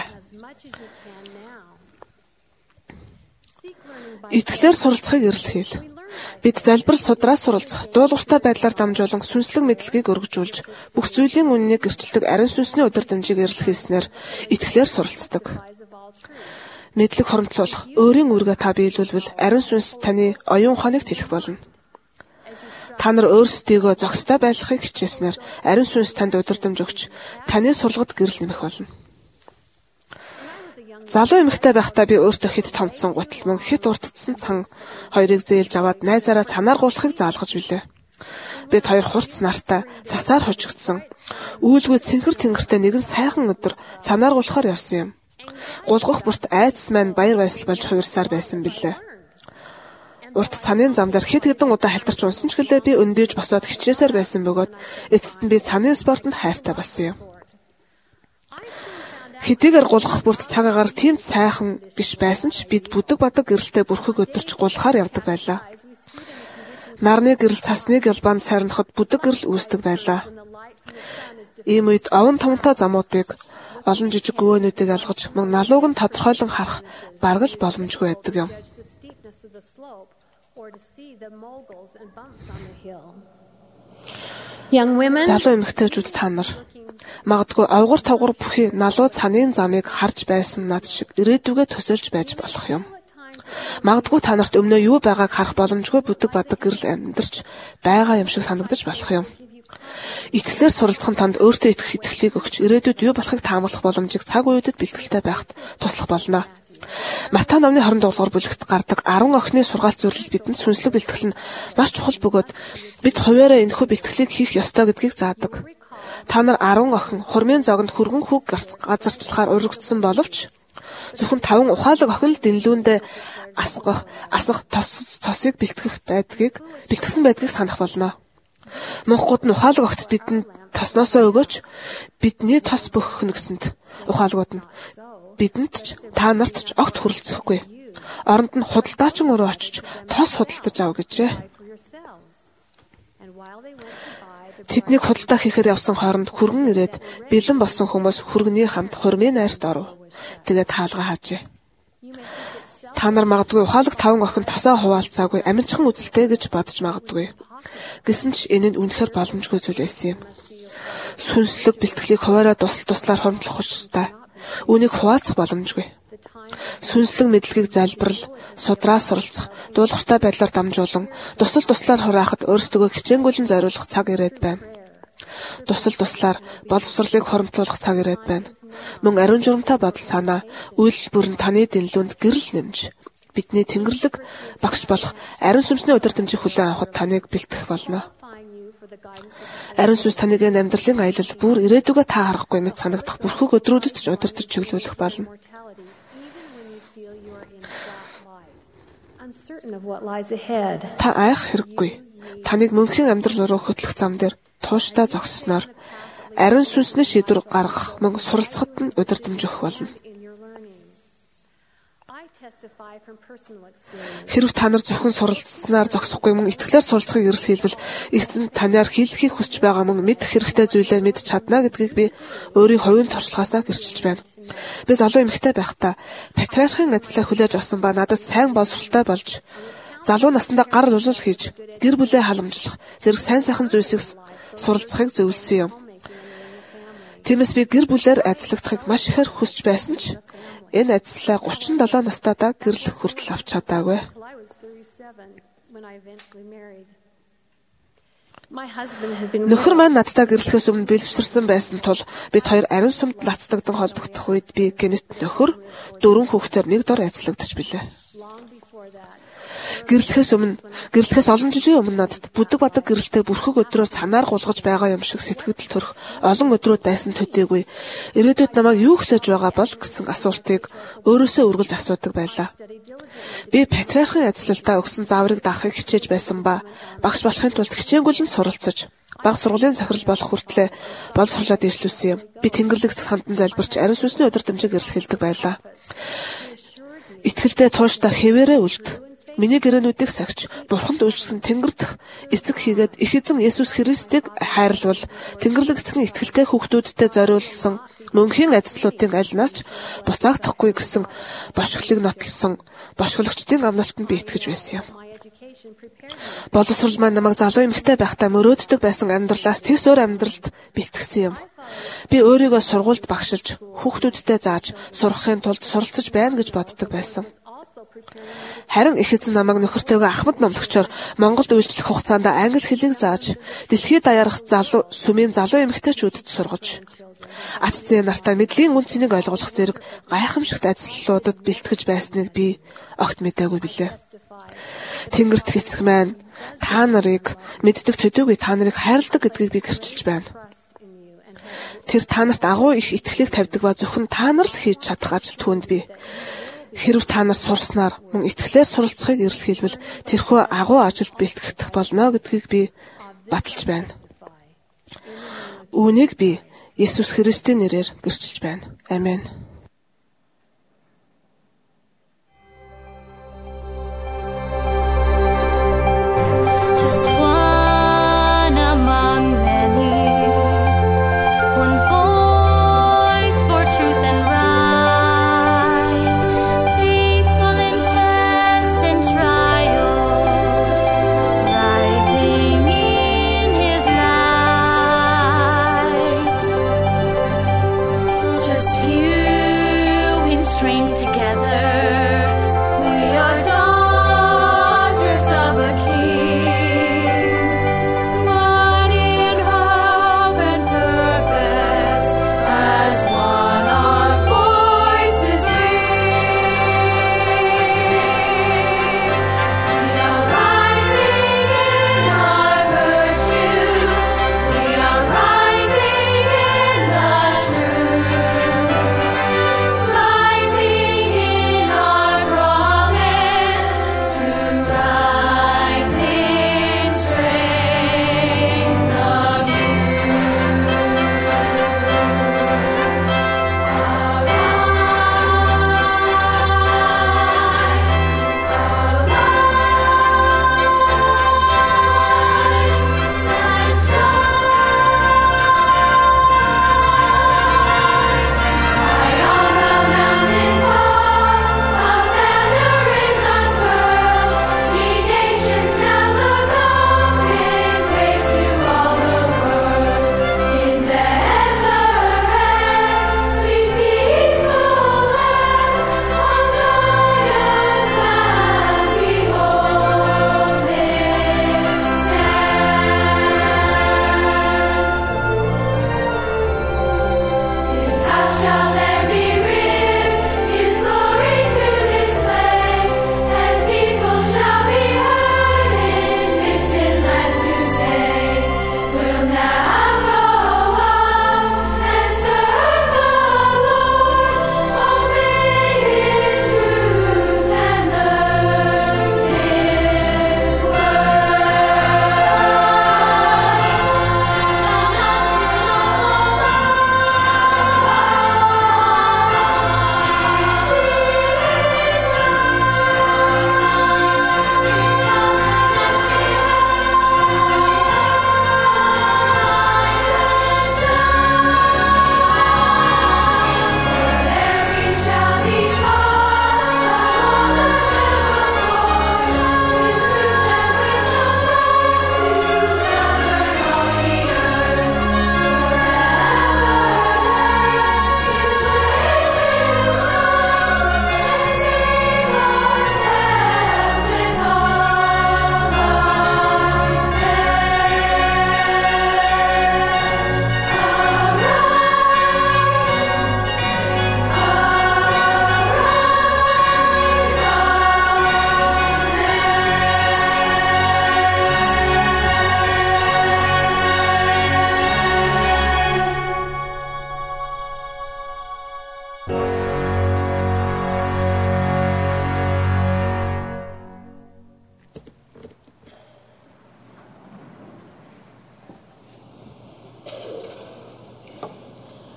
Итгэлээр суралцахыг эрэлхийл. Бид залбирал судраа суралцах, дуулууртай байдлаар дамжуулан сүнслэг мэдлэгийг өргөжүүлж, бүх зүйлийн үннийг гэрчилдэг ариун сүнсний удирдамжийг эрэлхийлснээр итгэлээр суралцдаг. Мэдлэг хоромтлуулах, өөрийн үүргээ та биелүүлвэл ариун сүнс таны оюун ухааныг тэлэх болно. Та нар өөрсдийгөө зохистой байлгахыг хичээснээр ариун сүнс танд удирдамж өгч таны сурлагад гэрэл нэмэх болно. Залуу эмэгтэй байхдаа би өөртөө хэд томцсон гутал мөн хэд уртдсан цан хоёрыг зээлж аваад найзаараа цанаар гуулахыг заалгаж билээ. Бид хоёр хурц нартай цасаар хожигдсон. Үүлгүй цэнхэр тэнгэртэй нэгэн сайхан өдөр цанаар гуулахаар явсан юм. Гулгах бүрт айдас маань баяр баясгал болж хувирсаар байсан билээ. Урт цанын зам дээр хэд хэдэн удаа халтарч унсан ч гэлээ би өндөөж босоод хичээсээр байсан бөгөөд эцэст нь би цанын спортод хайртай болсон юм. Хэдийгээр гулгах бүрт цаг агаар тийм сайхан биш байсан ч бид бүдэг бадаг гэрэлтэй бүрхэг өдөрч гулгахаар явдаг байлаа. Нарны гэрэл цасны гялбаанд сайрнахад бүдэг гэрэл үүсдэг байлаа. Ийм үед овон томтой замуудыг олон жижиг гүвэнүүдийг алгаж мөн налууг нь тодорхойлон харах бараг л боломжгүй байдаг юм. Залуу эмэгтэйчүүд та нар магадгүй овгор тавгар бүхий налуу цанын замыг харж байсан над шиг ирээдүгээ төсөөлж байж болох юм. Магадгүй та нарт өмнөө юу байгааг харах боломжгүй бүдэг бадаг гэрэл амьдарч байгаа юм шиг санагдаж болох юм. Итгэлээр суралцах нь танд өөртөө итгэх итгэлийг өгч ирээдүйд юу болохыг таамаглах боломжийг цаг үедэд бэлтгэлтэй байхад туслах болно. Матай номны хорин дугаар бүлэгт гардаг арван охины сургаалт зөвлөл бидэнд сүнслэг бэлтгэл нь маш чухал бөгөөд бид хуваараа энэхүү бэлтгэлийг хийх ёстой гэдгийг заадаг. Та нар арван охин хурмын зогонд хүргэн хүүг газарчлахаар уригдсан боловч зөвхөн таван ухаалаг охин л дэнлүүндээ асгах асах тос цосыг бэлтгэх байдгийг бэлтгэсэн байдгийг санах болно. Монхгууд нь ухаалаг огт бидэнд тосноосоо өгөөч бидний тос бөхөх нэгсэнд ухаалгууд нь бидэнд ч та нарт ч огт хүрэлцэхгүй. Оронд нь худалдаачин өрөө очиж тос худалдаж ав гэжээ. Тэднийг худалдаа хийхээр явсан хооронд хүргэн ирээд бэлэн болсон хүмүүс хүргэний хамт хурмын найрт оров. Тэгээд хаалга хаажээ. Та нар магадгүй ухаалаг таван охин тосоо хуваалцаагүй аминчхан үзэлтэй гэж бодож магадгүй. Гэсэн ч энэ нь үнэхээр боломжгүй зүйл байсан юм. Сүнслэг бэлтгэлийг хуваараа тусал туслаар хормдлох учиртай. Үүнийг хуваалцах боломжгүй. Сүнслэг мэдлэгийг залбирал, судраа суралцах, дуулууртай байдлаар дамжуулан, тусал туслаар хураахад өөрсдөө хичээнгүйлэн зориулах цаг ирээд байна. Тусал туслаар боловсролыг хоримтлуулах цаг ирээд байна. Мөн ариун журамтай бодол санаа, үйлдэл бүрэн таны дэнлүүнд гэрэл нэмж, бидний Тэнгэрлэг багш болох ариун сүнсний удирдамжийг хүлээн авахд таныг бэлтгэх болно. Ариун сүнс таныг амьдралын аялал бүр ирээдүгөө та харахгүй мэт санагдах бүрхэг өдрүүдэд ч удирдах чиглүүлэх болно. Та айх хэрэггүй. Таныг мөнхийн амьдрал руу хөтлөх зам дээр тууштай зогссноор ариун сүнсний шийдвэр гаргах мөн суралцахад нь удирдамж өгөх болно. Хэрв та нар зөвхөн суралцснаар зогсохгүй мөн итгэлээр суралцахыг эрэлхийлбэл эцэнд танаар хийлгэхийг хүсэж байгаа мөн мэдэх хэрэгтэй зүйлээ мэдж чадна гэдгийг би өөрийн хувийн туршлагаасаа гэрчилж байна. Би залуу эмэгтэй байхдаа патриархын ажлаа хүлээж авсан ба надад сайн боловсролтой болж залуу насндаа гар лулуул хийж гэр бүлээ халамжлах зэрэг сайн сайхан зүйлсийг суралцахыг зөвлөсөн юм. Тиймээс би гэр бүлээр ажиллагдахыг маш ихээр хүсэж байсан ч энэ ажлаа гурван седем настайдаа гэрлэх хүртэл авч чадаагүй. Нөхөр маань надтай гэрлэхээс өмнө бэлэвсэрсэн байсан тул бид хоёр ариун сүмд лацдагдан холбогдох үед би гэнэт нөхөр дөрвөн хүүхдээр нэг дор ажиллагдаж билээ. Гэрлэхээс өмнө гэрлэхээс олон жилийн өмнө надад бүдэг бадаг гэрэлтэй бүрхэг өдрөөр санаар гулгаж байгаа юм шиг сэтгэл төрөх олон өдрүүд байсан төдийгүй ирээдүйд намайг юу хүлээж байгаа бол гэсэн асуултыг өөрөөсөө үргэлж асуудаг байлаа. Би патриархын ажиллалтаа өгсөн зааврыг даахыг хичээж байсан ба багш болохын тулд хичээнгүйлэн суралцаж бага сургуулийн захирал болох хүртлээр боловсруулаад иршлүүлсэн юм. Би Тэнгэрлэгт хандан залбирч ариун сүнсний удирдамжийг эрэлхийлдэг байлаа. Итгэлдээ тууштай хэвээрээ үлд. Миний гэрээнүүдийг сагч, Бурханд үйлчлэн Тэнгэр дэх эцэг хийгээд их эзэн Есүс Христийг хайрлавал Тэнгэрлэг эцгийн итгэлтэй хүүхдүүдтэй зориулсан мөнхийн ажлуудын альнаас ч буцаагдахгүй гэсэн бошголыг нотлсон бошгоологчдын амлалтанд би итгэж байсан юм. Боловсрол маань намайг залуу эмэгтэй байхдаа мөрөөддөг байсан амьдралаас тис өөр амьдралд бэлтгэсэн юм. Би өөрийгөө сургуульд багшилж, хүүхдүүдтэй зааж, сурахын тулд суралцж байна гэж боддог байсан. Харин их эзэн намайг нөхөртөөгөө Ахмад номлогчоор Монголд үйлчлэх хугацаанд англи хэлийг зааж, дэлхийд даярах залуу сүмийн залуу эмэгтэйчүүдэд сургаж, ач зээ нартай мэдлийн үн цэнийг ойлгуулах зэрэг гайхамшигт ажлуудад бэлтгэж байсныг би огт мэдээгүй билээ. Тэнгэрт хэцэх маань та нарыг мэддэг төдийгүй та нарыг хайрладаг гэдгийг би гэрчилж байна. Тэр та нарт агуу их итгэлийг тавьдаг ба зөвхөн та нар л хийж чадах ажил түүнд би. Хэрв та нар сурснаар мөн итгэлээр суралцахыг эрэлхийлбэл тэрхүү агуу ажилд бэлтгэх болно гэдгийг би баталж байна. Үүнийг би Есүс Христийн нэрээр гэрчилж байна. Амен. Just few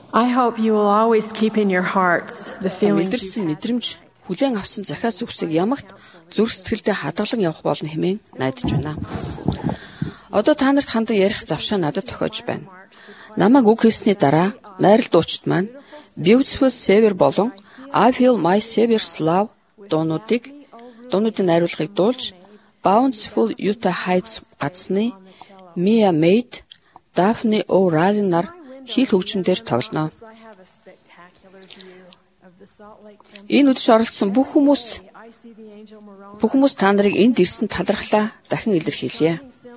I hope you will always keep in your hearts the feelings Мэдэрсэн мэдрэмж хүлээн авсан захиас үгсийг ямагт зүрх сэтгэлдээ хадгалан явах болно хэмээн найдаж байна. Одоо та нарт хандан ярих завшаа надад тохиож байна. Намайг үг хэлсний дараа найрал дуучид маань Beautiful Savior болон I Feel My Savior's Love дуунуудыг дуунуудын найруулгыг дуулж Bountiful Utah Heights гацны Mia Maid, Daphne O'Reilly нар хил хөгжмөндөр тоглоно. Энэ үдшид оролцсон бүх хүмүүс бүх хүмүүс та нарыг энд ирсэн талархлаа дахин илэрхийлье.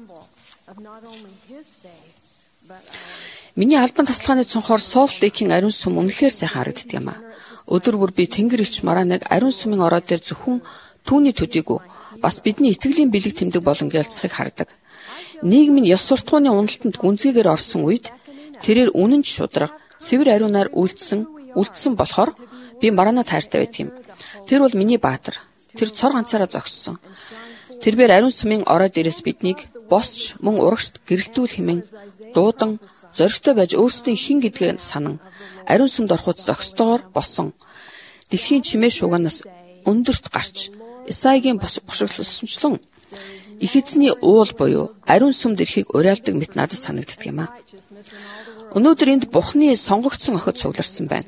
Миний албан тасалгааны цонхоор Salt Lake-ийн ариун сүм үнэхээр сайхан харагддаг юм а. Өдөр бүр би тэнгэр элч Мараныг ариун сүмийн ороо дээр зөвхөн түүний төдийгүй бас бидний итгэлийн бэлэг тэмдэг болон гялцахыг хардаг. Нийгмийн ёс суртахууны уналтанд гүнзгийгээр орсон үед тэрээр үнэн шударга цэвэр ариунаар үлдсэн үлдсэн болохоор би Марана таартай байдаг юм. Тэр бол миний баатар. Тэр цор ганцаараа зогссон. Тэрээр ариун сүмийн ороо дээрээс биднийг босч мөн урагшд гэрэлтүүл хэмээн дуудан зоригтой байж өөрсдийн хин гэдгийг санан ариун сүмд ороход зогсдогоор болсон. Дэлхийн чимээ шуганаас өндөрт гарч Исаигийн бошиглосончлон их эзний уул буюу ариун сүмд ирэхийг уриалдаг мэт надад санагддаг юм а. Өнөөдөр энд Бухны сонгогдсон охид цугларсан байна.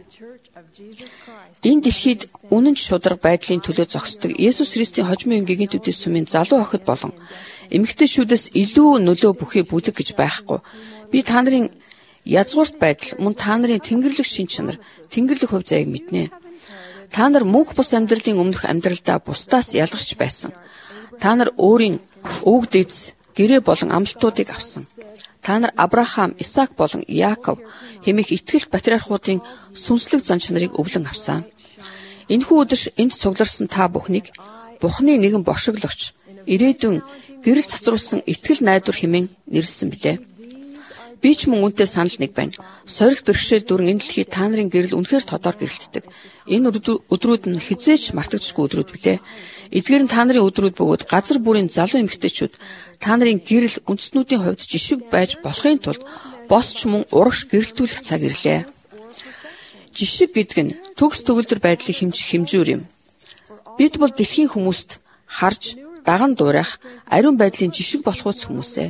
Энэ дэлхийд үнэн шударга байдлын төлөө зогсдог Есүс Христийн хожмын гэгэнтүүдийн сүмийн залуу охид болон эмэгтэйчүүдээс илүү нөлөө бүхий бүлэг гэж байхгүй. Би та нарын язгуурт байдал мөн та нарын тэнгэрлэг шин чанар, тэнгэрлэг хувь заяаг мэднэ. Та нар мөнх бус амьдралын өмнөх амьдралдаа бусдаас ялгарч байсан. Та нар өөрийн өвөг дэз, гэрээ болон амлалтуудыг авсан. Та нар Авраам, Исаак болон Яаков хэмээх итгэл патриархуудын сүнслэг зан чанарыг өвлөн авсан. Энэхүү өдөр энд цугларсан та бүхнийг Бухны нэгэн бошиглогч, ирээдүйн гэрэл цацруулсан итгэл найдвар хэмээн нэрлсэн билээ. Би ч мөн үнтэй санал нэг байна. Сорил бэрхшээл дүрэн энэ дэлхийд та нарын гэрэл үнэхээр тодор гэрэлтдэг. Энэ өдрүүд нь хизээч мартагдчихгүй өдрүүд билээ. Эдгээр нь та нарын өдрүүд бөгөөд газар бүрийн залуу эмэгтэйчүүд та нарын гэрэл үндэстнүүдийн хувьд жишг байж болохын тулд босч мөн урагш гэрэлтүүлэх цаг ирлээ. Жишг гэдэг нь төгс төгөлдөр байдлыг хэмжих хэмжүүр юм. Бид бол дэлхийн хүмүүст харж даган дуурайх ариун байдлын жишг болох үс хүмүүсээ.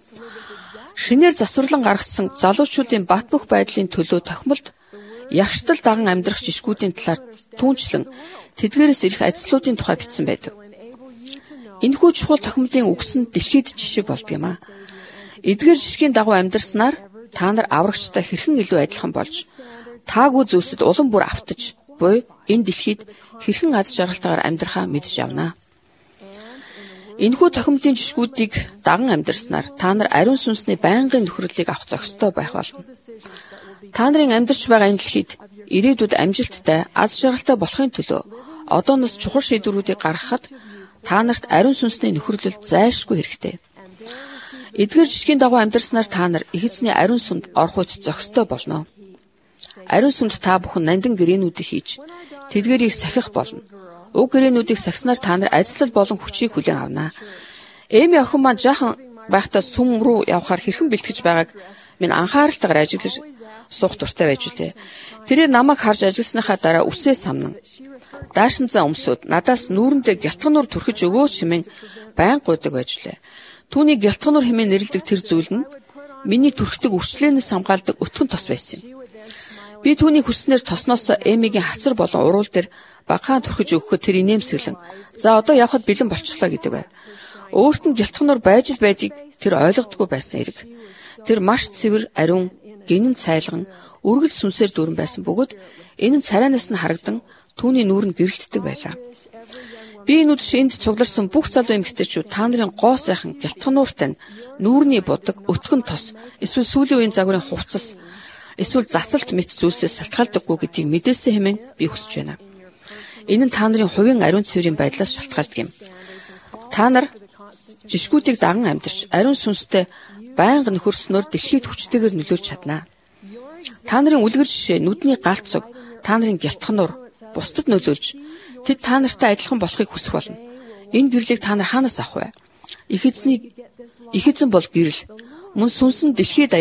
Шинээр засварлан гаргасан залуучуудын бат бөх байдлын төлөө тохимолд ягштал даган амьдрах жишгүүдийн талаар түүнчлэн тэдгээрээс ирэх ажлуудын тухай бичсэн байдаг. Энэхүү чухал тохимолын үгс нь дэлхийд жишг болдог юм а. Эдгээр жишгийн дагуу амьдрснаар та нар аврагчтай хэрхэн илүү адилхан болж таагүй зүйлсэд улам бүр автаж буй энэ дэлхийд хэрхэн аз жаргалтайгаар амьдрахаа мэдж явна. Энэхүү тохимолын жишгүүдийг даган амьдрснаар та нар ариун сүнсний байнгын нөхрөлийг авах зохистой байх болно. Та нарын амьдарч байгаа энэ дэлхийд ирээдүйд амжилттай, аз жаргалтай болохын төлөө одооноос чухал шийдвэрүүдийг гаргахад та нарт ариун сүнсний нөхрөлөл зайлшгүй хэрэгтэй. Эдгээр жишгийн дагуу амьдрснаар та нар их эзний ариун сүмд орох үс зохистой болно. Ариун сүмд та бүхэн нандин гэрээнүүдийг хийж, тэдгээрийг сахих болно. Уг гэрээнүүдийг сахиснаар та нар ажил болон хүчийг хүлээн авна. Эми охин маань жаахан байхдаа сүм рүү явхаар хэрхэн бэлтгэж байгааг минь анхааралтайгаар ажиглаж суух дуртай байж үлээ. Тэрээр намайг харж ажилласныхаа дараа үсээ самнан даашинзаа өмсөд надаас нүүрэндээ гялтган нуур түрхэж өгөөч хэмээн байн гуйдаг байж үлээ. Түүний гялтган нуур хэмээн нэрлэдэг тэр зүйл нь миний түрхдэг үрчлээнээс хамгаалдаг өтгөн тос байсан юм. Би түүний хүснээр тосноос Эмигийн хацар болон уруул дээр багахан түрхэж өгөхөд тэр инээмсэглэн за одоо явхад бэлэн болчихлоо гэдэг бай. Өөрт нь гялтган нуур байж л байдгийг тэр ойлгодгүй байсан хэрэг. Тэр маш цэвэр, ариун, гинэн цайлган, үргэл сүнсээр дүүрэн байсан бөгөөд энэ нь царайнаас нь харагдан түүний нүүр нь гэрэлтдэг байлаа. Би энэ үдшинд цугларсан бүх залуу эмэгтэйчүүд та нарын гоо сайхан гялтган нууртай нүүрний будаг, өтгөн тос, эсвэл сүүлийн үеийн загварын хувцас, эсвэл засалт мэт зүйлсээс шалтгаалдаггүй гэдгийг мэдээсэй хэмээн би хүсэж байна. Энэ нь та нарын хувийн ариун цэврийн байдлаас шалтгаалдаг юм. Та нар жишгүүдийг даган амьдарч, ариун сүнстэй байнга нөхөрснөөр дэлхийд хүчтэйгээр нөлөөлж чадна. Та нарын үлгэр жишээ, нүдний галцог, та нарын гялтган нуур бусдад нөлөөлж, тэд та нартай адилхан болохыг хүсэх болно. Энэ гэрлийг та нар хаанаас авах вэ? Их эзний их эзэн бол гэрэл. Мөн сүнс нь дэлхийд даяар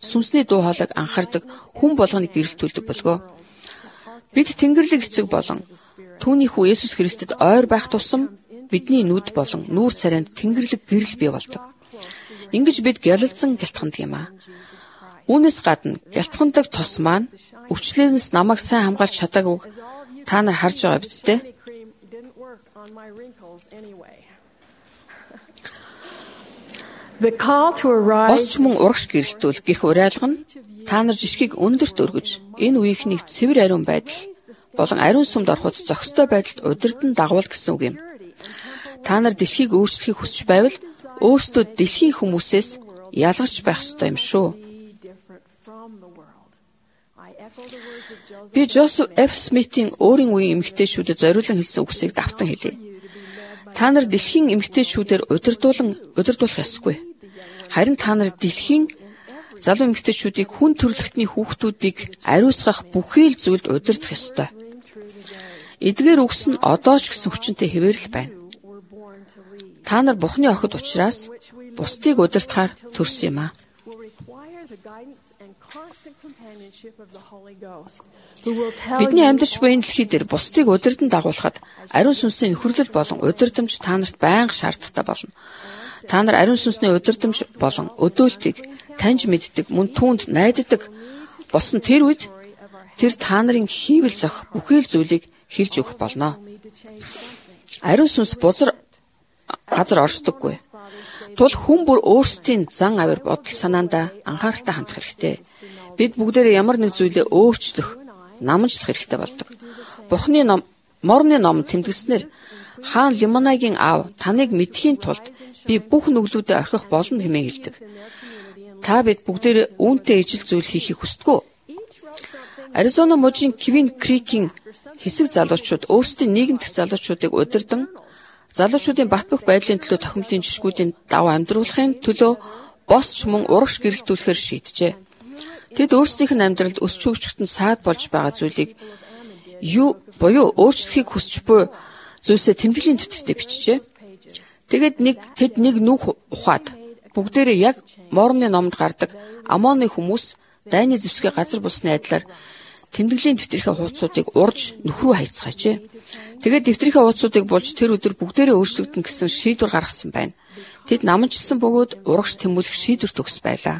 сүнсний дуу хоолойг анхаардаг хүн болгоны гэрэлтүүлдэг болгоо. Бид Тэнгэрлэг эцэг болон түүний хүү Есүс Христэд ойр байх тусам бидний нүд болон нүүр царайнд Тэнгэрлэг гэрэл бий болдог. Ингэж бид гялалзан гялтхандаг юм аа. Үүнээс гадна гялтхандаг тос маань өвчлөөс намайг сайн хамгаалж чадаагүй та нар харж байгаа биз дээ? Босч мөн урагш гэрэлтүүл гэх уриалга нь та нар жишгийг өндөрт өргөж энэ үеийнхнийг цэвэр ариун байдал болон ариун сүмд ороход зохистой байдалд удирдан дагуул гэсэн үг юм. Та нар дэлхийг өөрчлөхийг хүсч байвал өөрсдөө дэлхийн хүмүүсээс ялгарч байх ёстой юм шүү. Би Жозеф Ф. Смитийн өөрийн үеийн эмэгтэйчүүдэд зориулан хэлсэн үгсийг давтан хэлье. Та нар дэлхийн эмэгтэйчүүдээр удирдуулан удирдуулах ёсгүй. Харин та нар дэлхийн залуу эмэгтэйчүүдийг хүн төрөлхтний хүүхдүүдийг ариусгах бүхий л зүйлд удирдах ёстой. Эдгээр үгс нь одоо ч гэсэн хүчинтэй хэвээрл байна. Та нар Бурхны охид учраас бусдыг удирдахаар төрсөн юм аа. Бидний амьдарч буй энэ дэлхий дээр бусдыг удирдан дагуулахад ариун сүнсний нөхөрлөл болон удирдамж та нарт байнга шаардлагатай болно. Та нар ариун сүнсний удирдамж болон өдөөлтийг таньж мэддэг, мөн түүнд найддаг болсон тэр үед тэр та нарын хийвэл зохих бүхий л зүйлийг хэлж өгөх болно. Ариун сүнс бузар газар оршдоггүй. Тул хүн бүр өөрсдийн зан авир бодол санаандаа анхааралтай хандах хэрэгтэй. Бид бүгдээрээ ямар нэг зүйлээ өөрчлөх, намжлах хэрэгтэй болдог. Бурхны ном, Мормны ном тэмдэглэснээр хаан Лимонагийн аав таныг мэдхийн тулд би бүх нүглүүдэд орхих болно хэмээн хэлдэг. Та бид бүгдээрээ үүнтэй ижил зүйл хийхийг хүсдэг үү? Аризона мужийн Квин Крикийн хэсэг залуучууд өөрсдийн нийгэмдэх залуучуудыг удирдан залуучуудын бат бөх байдлын төлөө тохиомлын жишгүүдийн даваа амьдруулахын төлөө босч мөн урагш гэрэлтүүлэхээр шийджээ. Тэд өөрсдийнх нь амьдралд өсч хөгжөхөд саад болж байгаа зүйлийг юу буюу өөрчлөхийг хүсч буй зүйлсээ тэмдэглэлийн төвчтэй бичжээ. Тэгэд нэг тэд нэг нүх ухаад бүгдээрээ яг Мормны номонд гардаг Амоны хүмүүс дайны зэвсгээ газар булсны айдлаар тэмдэглэлийн дэвтрийнхээ хуудсуудыг урж нөхрөө хайцгаажээ. Тэгээд дэвтрийнхээ хуудсуудыг болж тэр өдөр бүгдээрээ өөрчлөгдөн гэсэн шийдвэр гаргасан байна. Тэд намжилсан бөгөөд урагш тэмүүлэх шийдвэр төгс байлаа.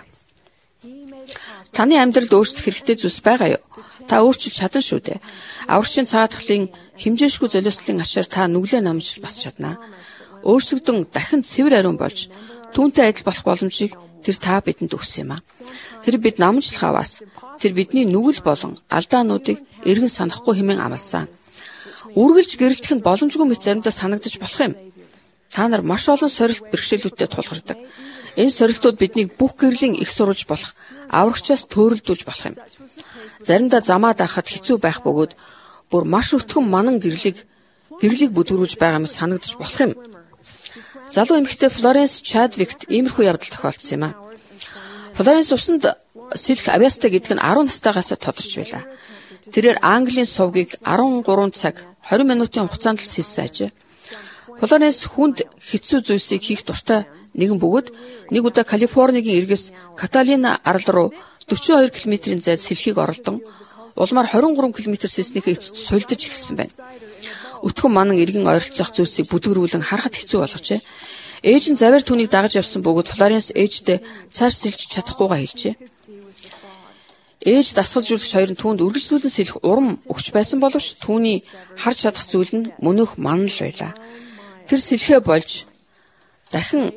Таны амьдралд өөрчлөх хэрэгтэй зүйлс байгаа юу? Та өөрчилж чадна шүү дээ. Аврагчийн цаадхлын хэмжээшгүй золиослын ачаар та нүглээ намжилж бас чадна. Өөрчлөгдөн дахин цэвэр ариун болж түүнтэй адил болох боломжийг тэр та бидэнд өгсөн юм аа. Хэрэг бид намжлах аваас тэр бидний нүгэл болон алдаануудыг эргэн санахгүй хэмээн амласан. Үргэлж гэрэлтэх нь боломжгүй мэт заримдаа санагдаж болох юм. Та нар маш олон сорилт бэрхшээлүүдтэй тулгардаг. Энэ сорилтууд биднийг бүх гэрлийн их сурвалж болох аврагчаас төөрөлдүүлж болох юм. Заримдаа замаа даахад хэцүү байх бөгөөд бүр маш өртгөн манан гэрлийг гэрлийг бүдгэрүүлж байгаа мэт санагдаж болох юм. Залуу эмэгтэй Флоренс Чадвикт иймэрхүү явдал тохиолдсон юм аа. Флоренс усанд сэлэх авиастай гэдэг нь арван настайгаас тодорч байлаа. Тэрээр Английн сувгийг арван гурван цаг двадцать минутын хугацаанд л сэлсэн ажээ. Флоренс хүнд хэцүү зүйлсийг хийх дуртай нэгэн бөгөөд нэг удаа Калифорнигийн эргэс Каталина арал руу forty-two километрийн зайд сэлхийг оролдон улмаар twenty-three километр сэлснийхээ эцэст сулдаж эхэлсэн байна. Өтгөн манан эргэн ойролцох зүйлсийг бүдгэрүүлэн харахад хэцүү болгожээ. Ээж нь завар түүнийг дагаж явсан бөгөөд Флоренс ээждээ цааш сэлж чадахгүйгаа хэлжээ. Ээж дасгалжуулагч хоёр нь түүнд үргэлжлүүлэн сэлэх урам өгч байсан боловч түүний харж чадах зүйл нь мөнөөх манан л байлаа. Тэр сэлхээ болж дахин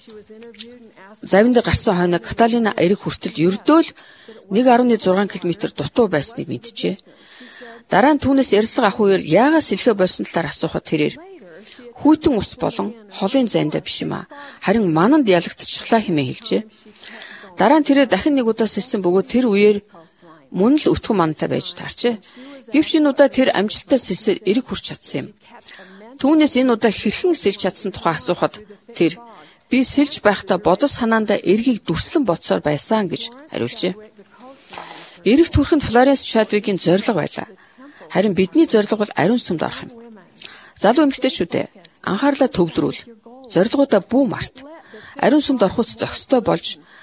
завин дээр гарсан хойно Каталина эрэг хүртэл ердөө л one point six километр дутуу байсныг мэджээ. Дараа нь түүнээс ярилцлага авах үеэр яагаад сэлхээ болсон талаар асуухад тэрээр хүйтэн ус болон холын зайндаа биш юм а. Харин мананд ялагдчихлаа хэмээн хэлжээ. Дараа нь тэрээр дахин нэг удаа сэлсэн бөгөөд тэр үеэр мөн л өтгөн мантай байж таарчээ. Гэвч энэ удаа тэр амжилттай сэлсээр эрэг хүрч чадсан юм. Түүнээс энэ удаа хэрхэн сэлж чадсан тухай асуухад тэр би сэлж байхдаа бодос санаандаа эргийг дүрслэн бодсоор байсан гэж хариулжээ. Эрэг түрхэнд Флоренс Чадвигийн зорилго байлаа. Харин бидний зорилго бол ариун сүмд орох юм. Залуу эмэгтэйчүүдээ анхаарлаа төвлөрүүл. Зорилгоудаа бүү март. Ариун сүмд орохоос зохистой болж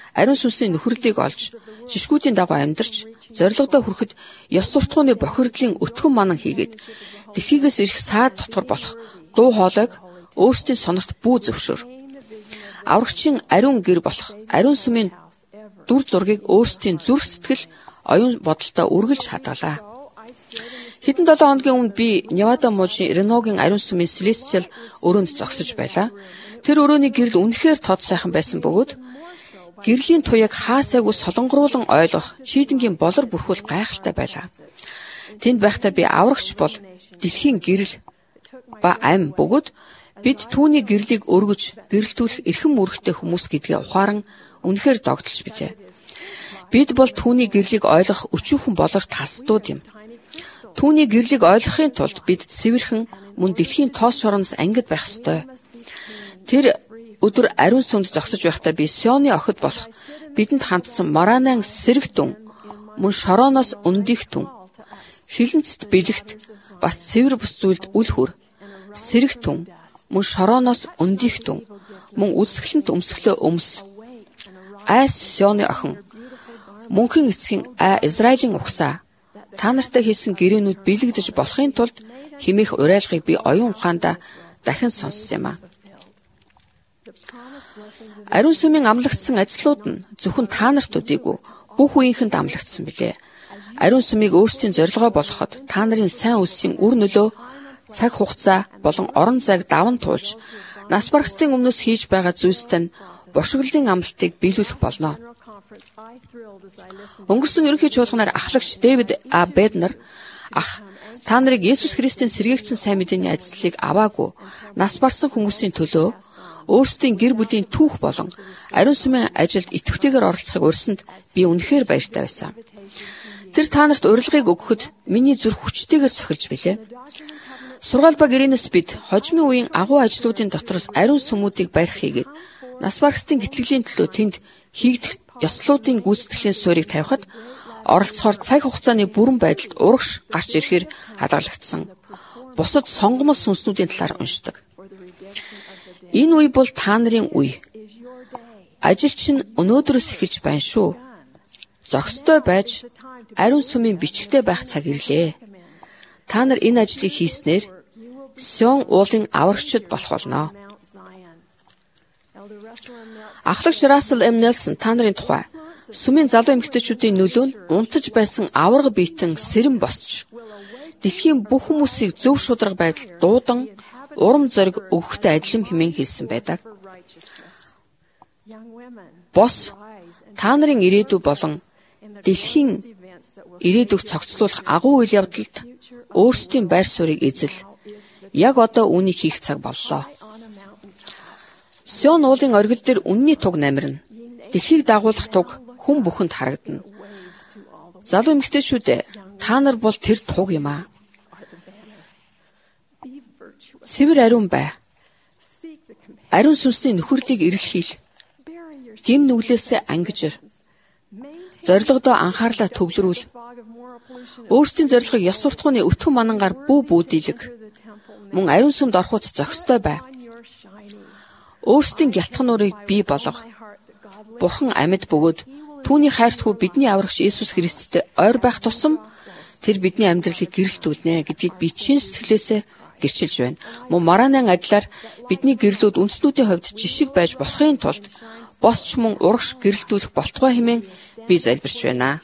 ариун сүнсний нөхөрлөлийг олж, жишгүүдийн дагуу амьдарч, зорилгодоо хүрэхэд ёс суртахууны бохирдлын өтгөн манан хийгээд дэлхийгээс ирэх саад дотор болох дуу хоолойг өөрсдийн сонорт бүү зөвшөөр. Аврагчийн ариун гэр болох ариун сүмийн дүр зургийг өөрсдийн зүрх сэтгэл, оюун бодолтой үргэлж хадгалаа. Хэдэн долоо хоногийн өмнө би Невада мужийн Реногийн ариун сүмийн Celestial өрөөнд зогсож байлаа. Тэр өрөөний гэрэл үнэхээр тод сайхан байсан бөгөөд гэрлийн туяаг хаасайгүй солонгоруулан ойлгох чийдэнгийн болор бүрхүүл гайхалтай байлаа. Тэнд байхдаа би аврагч бол дэлхийн гэрэл ба ам бөгөөд бид түүний гэрлийг өргөж гэрэлтүүлэх эрхэм үүрэгтэй хүмүүс гэдгээ ухаан үнэхээр догдолж билээ. Бид бол түүний гэрлийг ойлгох өчүүхэн болор тасдууд юм. Түүний гэрлийг ойлгохын тулд бид цэвэрхэн мөн дэлхийн тоос шороноос ангид байх ёстой. Тэр өдөр ариун сүмд зогсож байхдаа би Сионы охид болох бидэнд хандсан Маранан сэрэгтэн мөн шорооноос өндийхтэн хилэнцэд бэлэгт бас цэвэр бус зүйлд үл хүр сэрэгтэн мөн шорооноос өндийхтэн мөн үсгэлэнт өмсгөлөө өмс айс Сионы охин мөнхийн эцгийн а Израилийн угсаа та нартай хийсэн гэрээнүүд бэлэгдэж болохын тулд химэх уриалгыг би оюун ухаандаа дахин сонссон юм а. Ариун сүмийн амлагдсан ажлууд нь зөвхөн та нарт үдийгүй бүх үеийнхэнд амлагдсан билээ. Ариун сүмийг өөрсдийн зорилгоо болгоход та нарын сайн үлсийн үр нөлөө, цаг хугацаа болон орон зайг даван туулж, нас баргалтын өмнөөс хийж байгаа зүйлстэй бошиглын амлалтыг биелүүлэх болно. Өнгөрсөн ерөнхий чуулганаар ахлагч Дэвид А. Бэднер ах та нарыг Есүс Христийн сэргээгдсэн сайн мэдээний ажлыг аваагүй нас барсан хүмүүсийн төлөө өөрсдийн гэр бүлийн түүх болон ариун сүмийн ажилд идэвхтэйгээр оролцохыг урьсанд би үнэхээр баяртай байсан. Тэр та нарт урилгыг өгөхөд миний зүрх хүчтэйгээр сохилж билээ. Сургаал ба гэрээнээс бид хожимын үеийн агуу ажлуудын дотроос ариун сүмүүдийг барих хийгээд нас баргалтын гэтлэгийн төлөө тэнд хийгдэх ёслуудын гүйцэтгэлийн суурийг тавихад оролцохоор цаг хугацааны бүрэн байдалд урагш гарч ирэхээр хадгалагдсан. Бусад сонгомол сүнснүүдийн талаар уншдаг. Энэ үе бол та нарын үе. Ажил чинь өнөөдрөөс эхэлж байна шүү. Зохистой байж ариун сүмийн бичгтээ байх цаг ирлээ. Та нар энэ ажлыг хийснээр Сион уулын аврагчид болох болно. Ахлагч Рассел М. Нельсон та нарын тухай сүмийн залуу эмэгтэйчүүдийн нөлөө нь унтаж байсан авраг биетэн сэрэм босч дэлхийн бүх хүмүүсийг зөв шударга байдалд дуудан урам зориг өгөхтэй адилхан хэмээн хэлсэн байдаг. Бос та нарын ирээдүй болон дэлхийн ирээдүйг цогцлуулах агуу үйл явдалд өөрсдийн байр суурийг эзэл яг одоо үүнийг хийх цаг боллоо. Сион уулын оргил дээр үнний туг намирна. Дэлхийг дагуулах туг хүн бүхэнд харагдана. Залуу эмэгтэйчүүдээ та нар бол тэр туг юм аа. Цэвэр ариун бай. Ариун сүнсний нөхөрлөлийг эрэлхийл. Гим нүглээсээ ангижир. Зорилгодоо анхаарлаа төвлөрүүл. Өөрсдийн зорилгыг ёс суртахууны өтгөн манангаар бүү бүүдийлэг. Мөн ариун сүмд орохуц зохистой бай. Өөрсдийн гялтхан нуурыг бий болгох. Бурхан амьд бөгөөд түүний хайртгүй бидний аврагч Есүс Христтэй ойр байх тусам тэр бидний амьдралыг гэрэлтүүлнэ гэдгийг би чин сэтгэлээсээ гэрчилж байна. Мөн Маранан адилаар бидний гэрлүүд үндснүүдийн хувьд жишг байж болохын тулд босч мөн урагш гэрэлтүүлэх болтугай хэмээн би залбирч байна.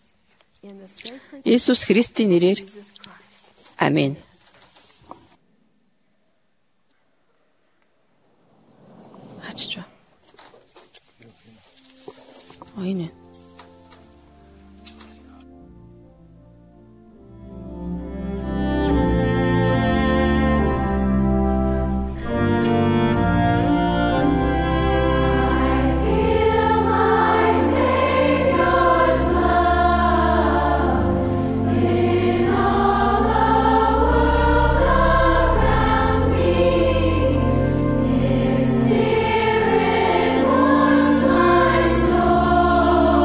Есүс Христийн нэрээр амин. Ачиж ба. Ойне. Oh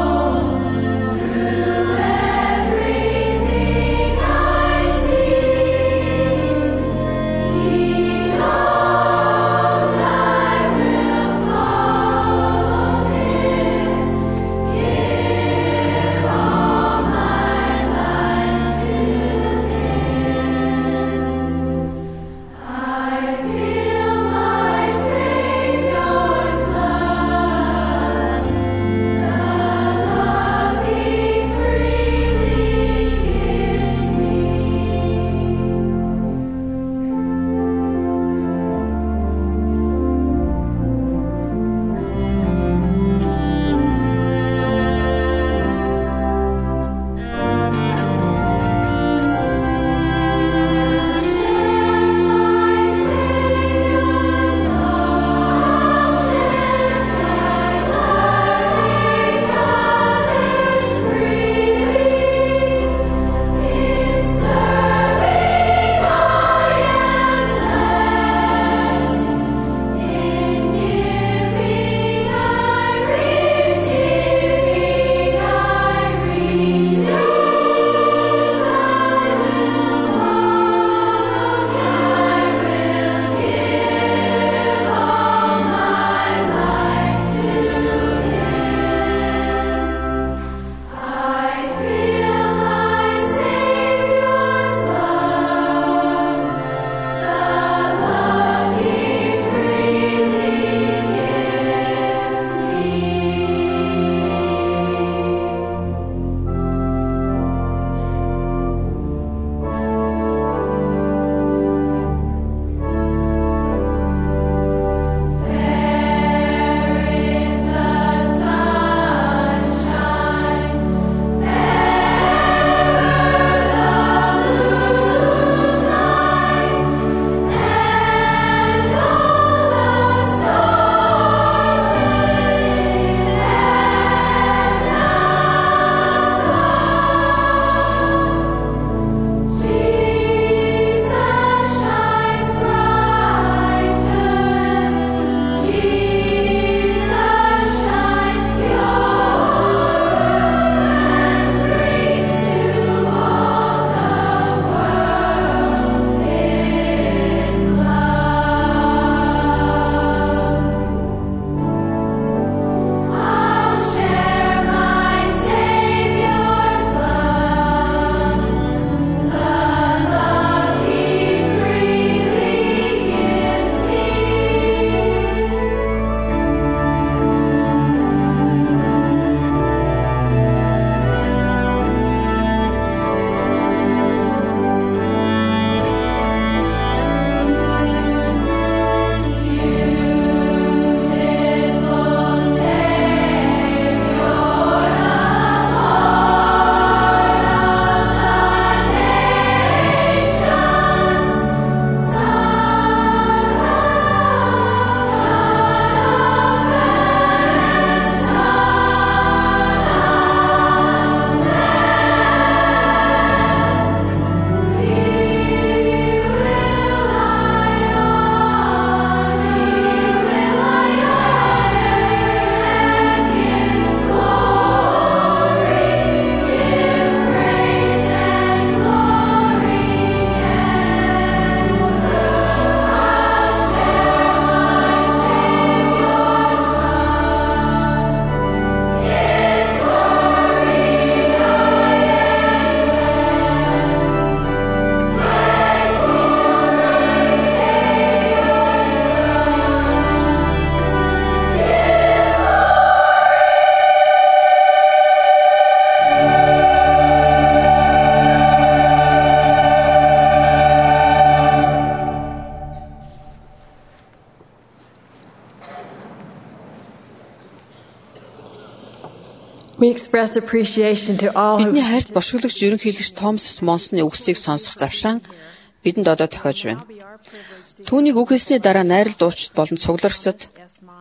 We express appreciation to all who Бидний хайрт бошголагч ерөнхийлөгч Томас Монсны үгсийг сонсох завшаан бидэнд одоо тохиож байна. Түүнийг үг хэлсний дараа найрал дуучид болон цуглагчдад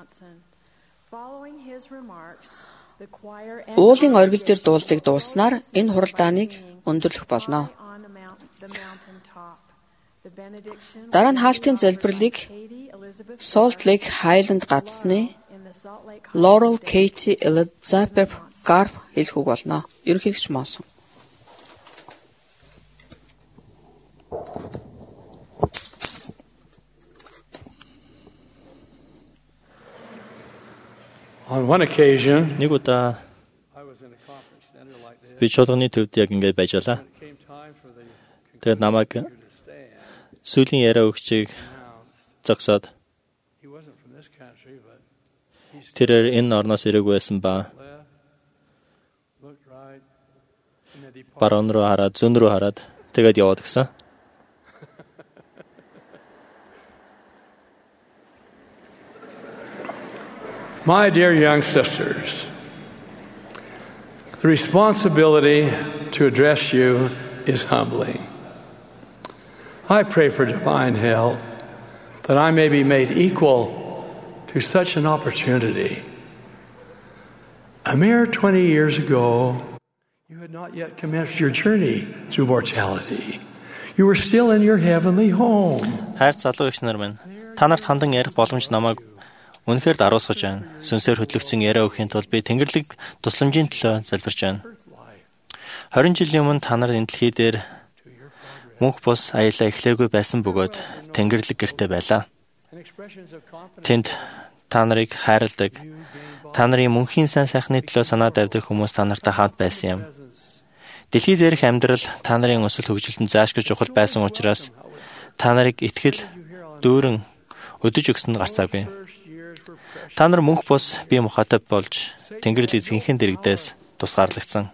уулын оргил дээр дуулыг дуулснаар энэ хуралдааныг өндөрлөх болно. Дараа нь хаалтын залбирлыг Salt Lake Highland гадсны Laurel Katie Elizabeth Garb хэлэх үг болно. Ерөнхийлөгч Монсон. On one occasion, Нэг удаа би чуулганы төвд яг ингэж байж байлаа. Тэгээд намайг сүүлийн яриа өгчийг зогсоод тэрээр энэ орноос ирээгүй байсан ба баруун руу хараад зүүн рүү хараад тэгээд яваад гисэн. My dear young sisters, the responsibility to address you is humbling. I pray for divine help that I may be made equal to such an opportunity. A mere twenty years ago, you had not yet commenced your journey through mortality. You were still in your heavenly home. Хайр залуу эгч нар минь, та нарт хандан ярих боломж намайг үнэхээр даруусгаж байна. Сүнсээр хөтлөгдсөн яриа өгөхийн тулд би Тэнгэрлэг тусламжийн төлөө залбирч байна. хорин жилийн өмнө та нар энэ дэлхий дээр мөнх бус аялаа эхлээгүй байсан бөгөөд Тэнгэрлэг гэртээ байлаа. Тэнд та нарыг хайрладаг, та нарын мөнхийн сайн сайхны төлөө санаа тавьдаг хүмүүс та нартай хамт байсан юм. Дэлхий дээрх амьдрал та нарын өсөлт хөгжилтөнд заашгүй чухал байсан учраас та нарыг итгэл, дүүрэн өдөж өгсөнд гарцаагүй. Та нар мөнх бус бие махбодтой болж Тэнгэрлэг эзгийнхээ дэрэгдээс тусгаарлагдсан.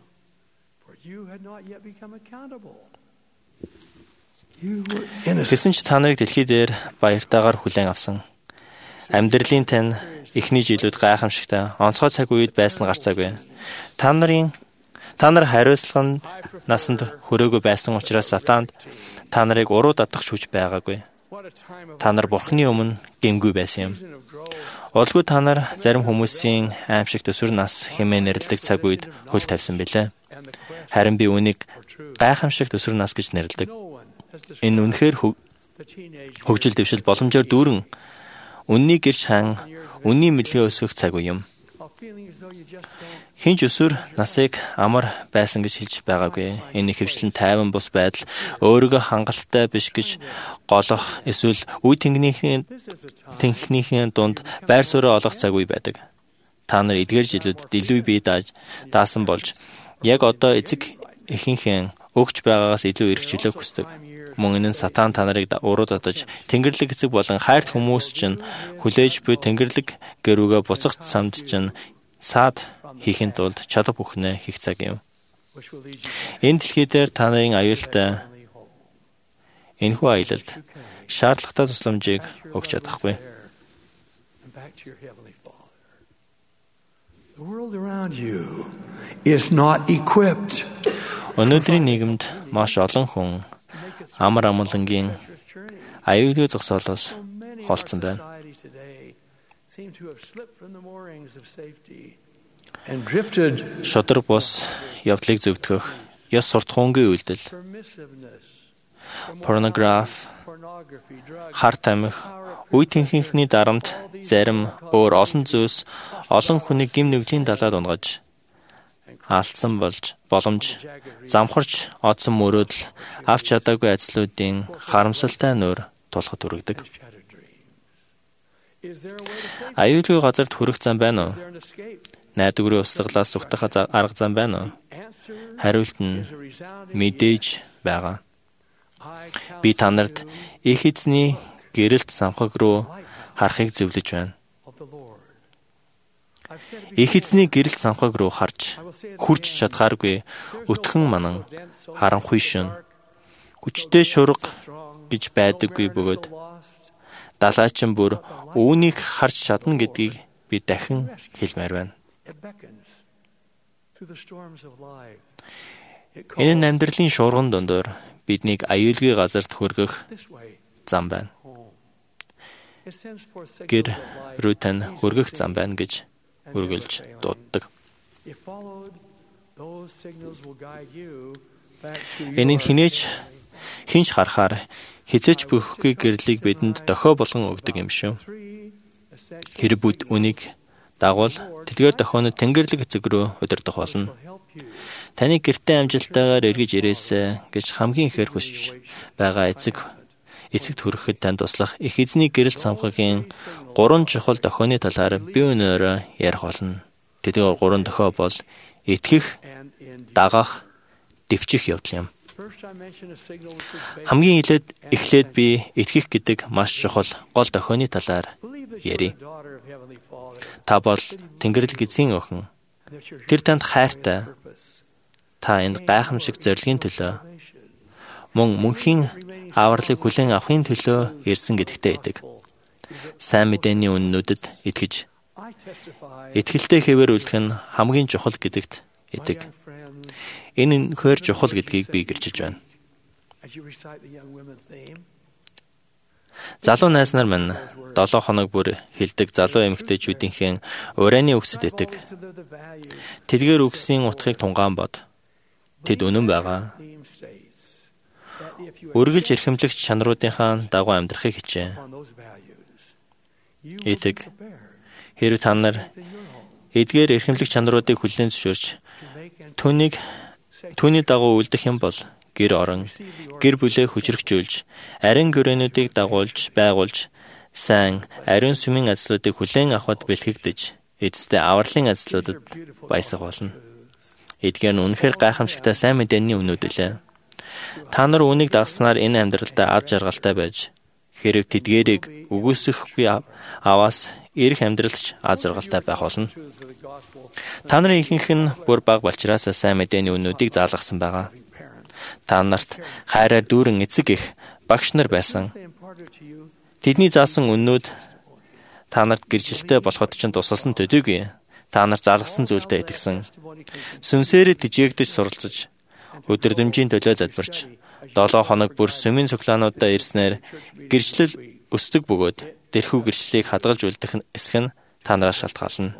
Гэсэн ч та нарыг дэлхий дээр баяртайгаар хүлээн авсан. Амьдралын тань эхний жилүүд гайхамшигтай, онцгой цаг үед байсан гарцаагүй. Та нарын та нар хариуцлага насанд хүрээгүй байсан учраас сатаанд та нарыг уруу дадах шүүж байгаагүй. Та нар Бурхны өмнө гэмгүй байсан юм. Олгүй та нар зарим хүмүүсийн аимшиг төсвөр нас хэмээн нэрлэдэг цаг үед хөл тавьсан билээ. Харин би үүнийг гайхамшиг төсвөр нас гэж нэрлэдэг. Энэ үнэхээр хөгжил дэвшил боломжоор дүүрэн үнний гэрч хан, үнний мэдлэгээ өсгөх цаг үе юм. Хинч өсвөр насыг амар байсан гэж хэлж байгаагүй. Энэ хөвчлэн тайван бус байдал өөрийгөө хангалттай биш гэж голох эсвэл үе тэнгийнхээ тэнхнийхээ дунд байр суурь олох цаг үе байдаг. Та нар эдгээр жилүүдэд илүү бие дааж даасан болж яг одоо эцэг эхийнхээ өгч байгаагаас илүү эрхчлөө хүсдэг. Мөн энэ сатан та нарыг уруу татаж Тэнгэрлэг эцэг болон хайрт хүмүүс чинь хүлээж буй Тэнгэрлэг гэрүүгээ буцах самд чинь саад хийхин тулд чадах бүхнээ хийх цаг юм. Энэ дэлхий дээр та нарын аюултай энэхүү аялалд шаардлагатай тусламжийг өгч чадахгүй. Өнөөдрийн нийгэмд маш олон хүн амар амгалангийн аюулгүй зогсоолоос холдсон байна. Шодрог бус явдлыг зөвтгөх, ёс суртахуунгийн үйлдэл, порнографи, хар тамхи, үе тэнхийнхний дарамт, зарим өөр олон зүйлс олон хүнийг гим нүглийн далаад унгаж алдсан болж боломж замхарч одсон мөрөөдөл авч чадаагүй ажлуудын харамсалтай нуур тулахд хүргэдэг. Аюулгүй газарт хүрэх зам байна уу? Найдварын устгалаас зүгтэх арга зам байна уу? Хариулт нь мэдээж байгаа. Би та нарт их эзний гэрэлт самхаг руу харахыг зөвлөж байна. Их эзний гэрэлт самхаг руу харж хүрч чадхааргүй өтгөн манан харанхуй шин хүчтэй шурга гэж байдаггүй бөгөөд далаачин бүр үүнийг харж чадна гэдгийг би дахин хэлмээр байна. Энэ нь амьдралын шуурган дондор биднийг аюулгүй газарт хүргэх зам байна. Гэр рүү тань хүргэх зам байна гэж үргэлж дууддаг. Энийг хинээч хинч харахаар хизээч бүхгүй гэрлийг бидэнд дохио болгон өгдөг юм шүү. Хэрэг бүд үнийг дагвал тэдгээр дохионод тэнгэрлэг эцэг рүү удирдах болно. Таны гэртээ амжилттайгаар эргэж ирээсэй гэж хамгийн ихээр хүсэж байгаа эцэг эцэгт хүрэхэд танд туслах их эзний гэрэл самхагийн гурван чухал дохионы талаар би өнөөрөө ярих болно. Тэдгээр гурван дохио бол итгэх, дагах, дэвчих явдал юм. Хамгийн эхлээд эхлээд би итгэх гэдэг маш чухал гол дохионы талаар ярив. Та бол Тэнгэрлэг эзэн охин. Тэр танд хайртай. Та энд гайхамшиг зорилгын төлөө мөн мөнхийн авралыг хүлээн авахын төлөө ирсэн гэдэгтээ идэг. Сайн мэдээний үннүүдэд итгэж итгэлтэй хэвээр үлдэх нь хамгийн чухал гэдэгт идэг. Энэ нөхөр чухал гэдгийг би гэрчилж байна. Залуу найз нар минь долоо хоног бүр хилдэг залуу эмэгтэйчүүдийнхээ урайны үгсэд идэг. Тэдгээр үгсийн утгыг тунгаан бод. Тэд үнэн байгаа. Үргэлж эрхэмлэгч чанаруудынхаа дагуу амьдрахыг хичээ. Идэг. Хэрэг та нар эдгээр эрхэмлэгч чанаруудыг хүлээн зөвшөөрч түүнийг түүний дагуу үлдэх юм бол гэр орон, гэр бүлээ хүчрхжүүлж, ариун гэрээнүүдийг дагуулж, байгуулж, сайн ариун сүмийн ажлуудыг хүлээн авахд бэлтгэгдэж, эцэстээ авралын ажлуудад баясах болно. Эдгээр нь үнэхээр гайхамшигтай сайн мэдээний үнүүд үлээ. Та нар үүнийг дагснаар энэ амьдралдаа ад жаргалтай байж, хэрэг тэдгээрийг үгүйсэхгүй аваас ирэх амьдралч ад жаргалтай байх болно. Та нарын ихэнх нь бүр бага балчраас сайн мэдээний үнүүдийг заалгасан байгаа. Та нарт хайраар дүүрэн эцэг их багш нар байсан. Тэдний заасан үннүүд та нарт гэрчлэлтэй болоход ч тусалсан төдийгүй та нар заалгасан зүйлдээ итгэсэн. Сүнсээр тижээгдэж суралцж, өдөрдмжийн төлөө залбирч, долоо хоног бүр сүмийн цуглаануудаа ирснээр гэрчлэл өсдөг бөгөөд тэрхүү гэрчлэлийг хадгалж үлдэх эсэх нь та нараас шалтгаална.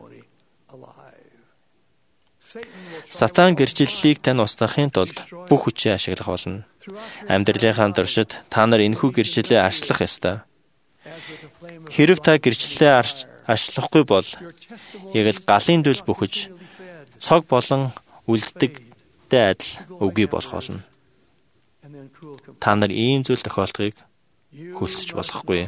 Сатан гэрчлэлийг тань устгахын тулд бүх хүчээ ашиглах болно. Амьдралынхаа туршид та нар энэхүү гэрчлэлээ арчлах ёстой. Хэрв та гэрчлэлээ арчлахгүй бол яг л галын дүл бөхөж цог болон үлддэгтэй адил үгүй болох болно. Та нар ийм зүйл тохиолдохыг хүлцэж болохгүй.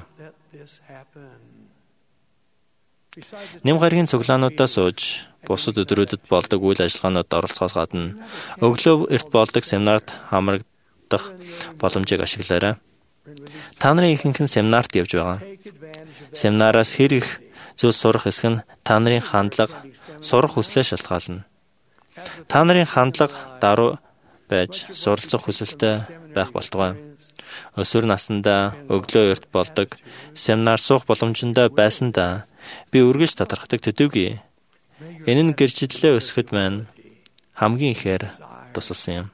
Нэм гарагийн цуглаануудаа сууж, бусад өдрүүдэд болдог үйл ажиллагаанууд оролцохоос гадна өглөө эрт болдог семинарт хамрагдах боломжийг ашиглаарай. Та нарын ихэнх нь семинарт явж байгаа. Семинараас хэр их зүйл сурах эсэх нь та нарын хандлага, сурах хүслээ шалтгаална. Та нарын хандлага даруй байж суралцах хүсэлтэй байх болтугай. Өсвөр насндаа өглөө эрт болдог семинар суух боломжтой байсандаа би үргэлж татархдаг төдийгүй энэ нь гэрчлэлээ өсгөхөд маань хамгийн ихээр тусалсан юм.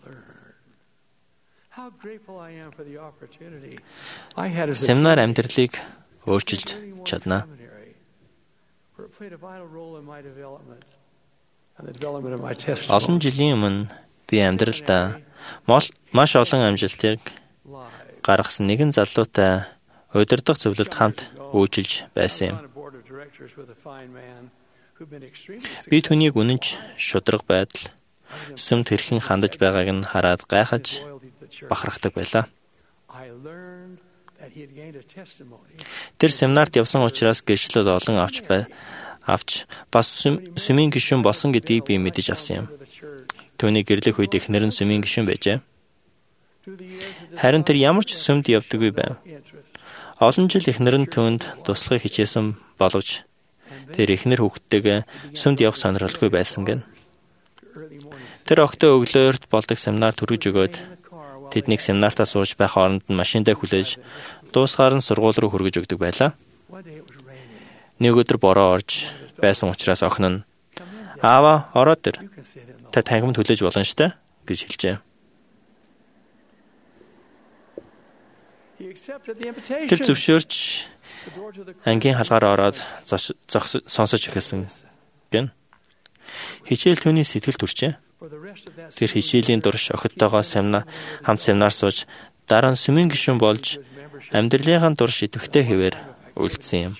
Семинар амьдралыг өөрчилж чадна. Олон жилийн өмнө би амьдралдаа маш олон амжилтыг гаргасан нэгэн залуутай удирдах зөвлөлд хамт үйлчилж байсан юм. Би түүнийг үнэнч шудраг байдал, сүмд хэрхэн хандаж байгааг нь хараад гайхаж бахархдаг байлаа. Тэр семинарт явсан учраас гэрчлэл олон авч бай авч бас сүмийн гишүүн болсон гэдгийг би мэдэж авсан юм. Түүний гэрлэх үед эхнэр нь сүмийн гишүүн байжээ. Харин тэр ямар ч сүмд явдаггүй байв. Олон жил эхнэр нь түүнд туслахыг хичээсэн боловч тэр эхнэр хүүхдтэйгээ сүмд явах сонирхолгүй байсан гэн. Тэр октоо өглөөрт болдог семинар төрөж өгөөд тэднийг семинартаа сууж байх хооронд нь машиндаа хүлээж дуусгаар нь сургууль руу хөргөж өгдөг байлаа. Нэг өдөр бороо орж байсан учраас охин нь Аава ороод ир. Та тангимд хүлээж болно штэ гэж хэлжээ. Тэр зөвшөөрч ангийн халгаар ороод сонсож эхэлсэн гэн. Хичээл түүний сэтгэл төрчээ. Тэр хичээлийн дурш охидтойгоо семинар хамт семинар сууж дараа нь сүмийн гишүүн болж амьдралынхаа дурш идэвхтэй хэвээр үлдсэн юм.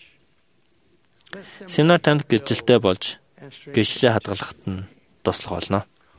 Семинар танд гэржилтэй болж гэрчлэлээ хадгалахад нь туслах болно.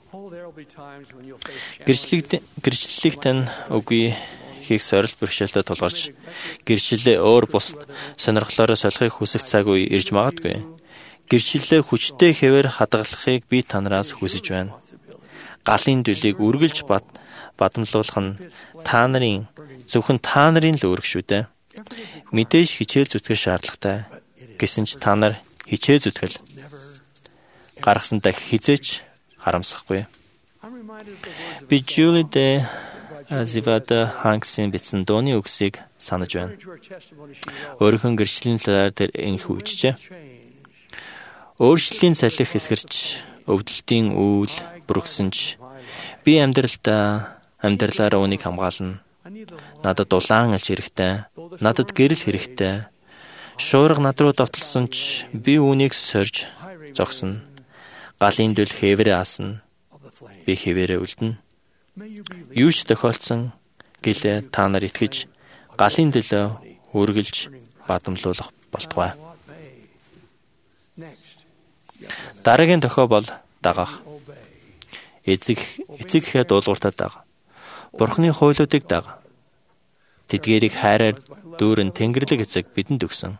Гэрчлэлийг гэрчлэлийг тань үгүй хийх сорил бэрхшээлтэй тулгарч гэрчлэлээ өөр бус сонирхлоороо солихыг хүсэх цаг үе ирж магадгүй. Гэрчлэлээ хүчтэй хэвээр хадгалахыг би танараас хүсэж байна. Галын дүлийг үргэлж бат бадамлуулах нь та нарын зөвхөн та нарын л үүрэг шүү дээ. Мэдээж хичээл зүтгэх шаардлагатай. Гэсэн ч та нар хичээл зүтгэл гаргасандаа хизээч харамсахгүй. Би Julie de Zivada Hanks-ийн бичсэн дууны үгсийг санаж байна. Өөрийнхөө гэрчлэлийн талаар тэр ингэх үгчжээ. Өөрчлөлийн салхи хэсгэрч өвдөлтийн үйл бүргсэнч би амьдралдаа амьдралаараа үнийг хамгаална. Надад дулаан алж хэрэгтэй. Надад гэрэл хэрэгтэй. Шуурга над руу давталсан ч би үнийг сорж зогсно. Галын дүл хэврээ аасна. Би хэвээрээ үлдэнэ. Юу ч тохиолдсон гэлээ та нар итгэж галын дөлөө үргэлж бадамлуулах болтугай. Дараагийн тохиол бол дагах. Эцэг эцэг ихэд дуулууртаа даг. Бурхны хуйлуудыг даг. Тэдгээрийг хайраар дүүрэн Тэнгэрлэг эцэг бидэнд өгсөн.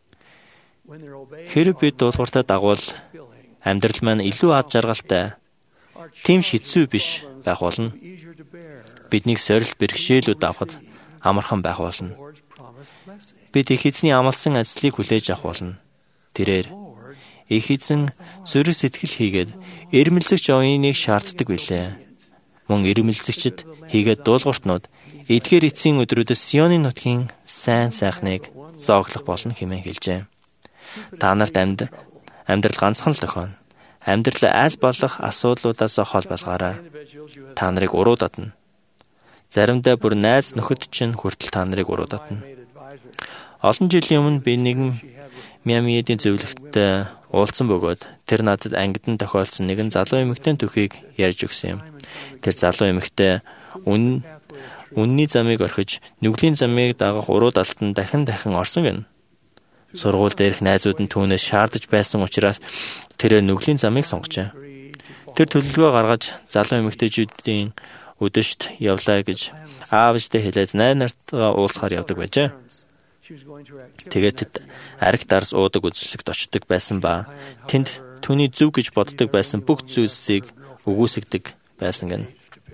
Хэрэв бид дуулууртаа дагвал амьдрал маань илүү ад жаргалтай, тийм хэцүү биш байх болно. Биднийг сорилт бэрхшээлүүд авахд амархан байх болно. Бид их эзний амласан ажлыг хүлээж авах болно. Тэрээр их эзэн зүрх сэтгэл хийгээд эрмэлзэгч оюуныг шаарддаг билээ. Мөн эрмэлзэгчд хийгээд дуулууртнууд эдгээр эцсийн өдрүүдэс Сионы нутгийн сайн сайхныг зооглох болно хэмээн хэлжээ. Та нарт амьд амьдрал ганцхан л тохино. Амьдрал аль болох асуудлуудаас хол болгоорой. Та нарыг уруу датна. Заримдаа бүр найз нөхөд чинь хүртэл та нарыг уруу датна. Олон жилийн өмнө би нэгэн Миамиэдийн зөвлөгтөд уулзсан бөгөөд тэр надад ангидан тохиолдсон нэгэн залуу эмэгтэйн түүхийг ярьж өгсөн юм. Тэр залуу эмэгтэй үн үнний замыг орхиж нүглийн замыг дагах уруу далтанд дахин дахин орсон гэнэ. Сургууль дээрх найзууд нь түүнээс шаардаж байсан учраас тэр нүглийн замыг сонгожээ. Тэр төлөвлөгөө гаргаж залуу эмэгтэйчүүдийн өдөрт явлаа гэж аавчтай хэлээд найз нартаа уулзахаар явдаг байжээ. Тэгээд тэд ариг дарс уудаг үзлэгт очдог байсан ба тэнд түүний зөв гэж боддог байсан бүх зүйлсийг өгөөсгдөг байсан гэнэ.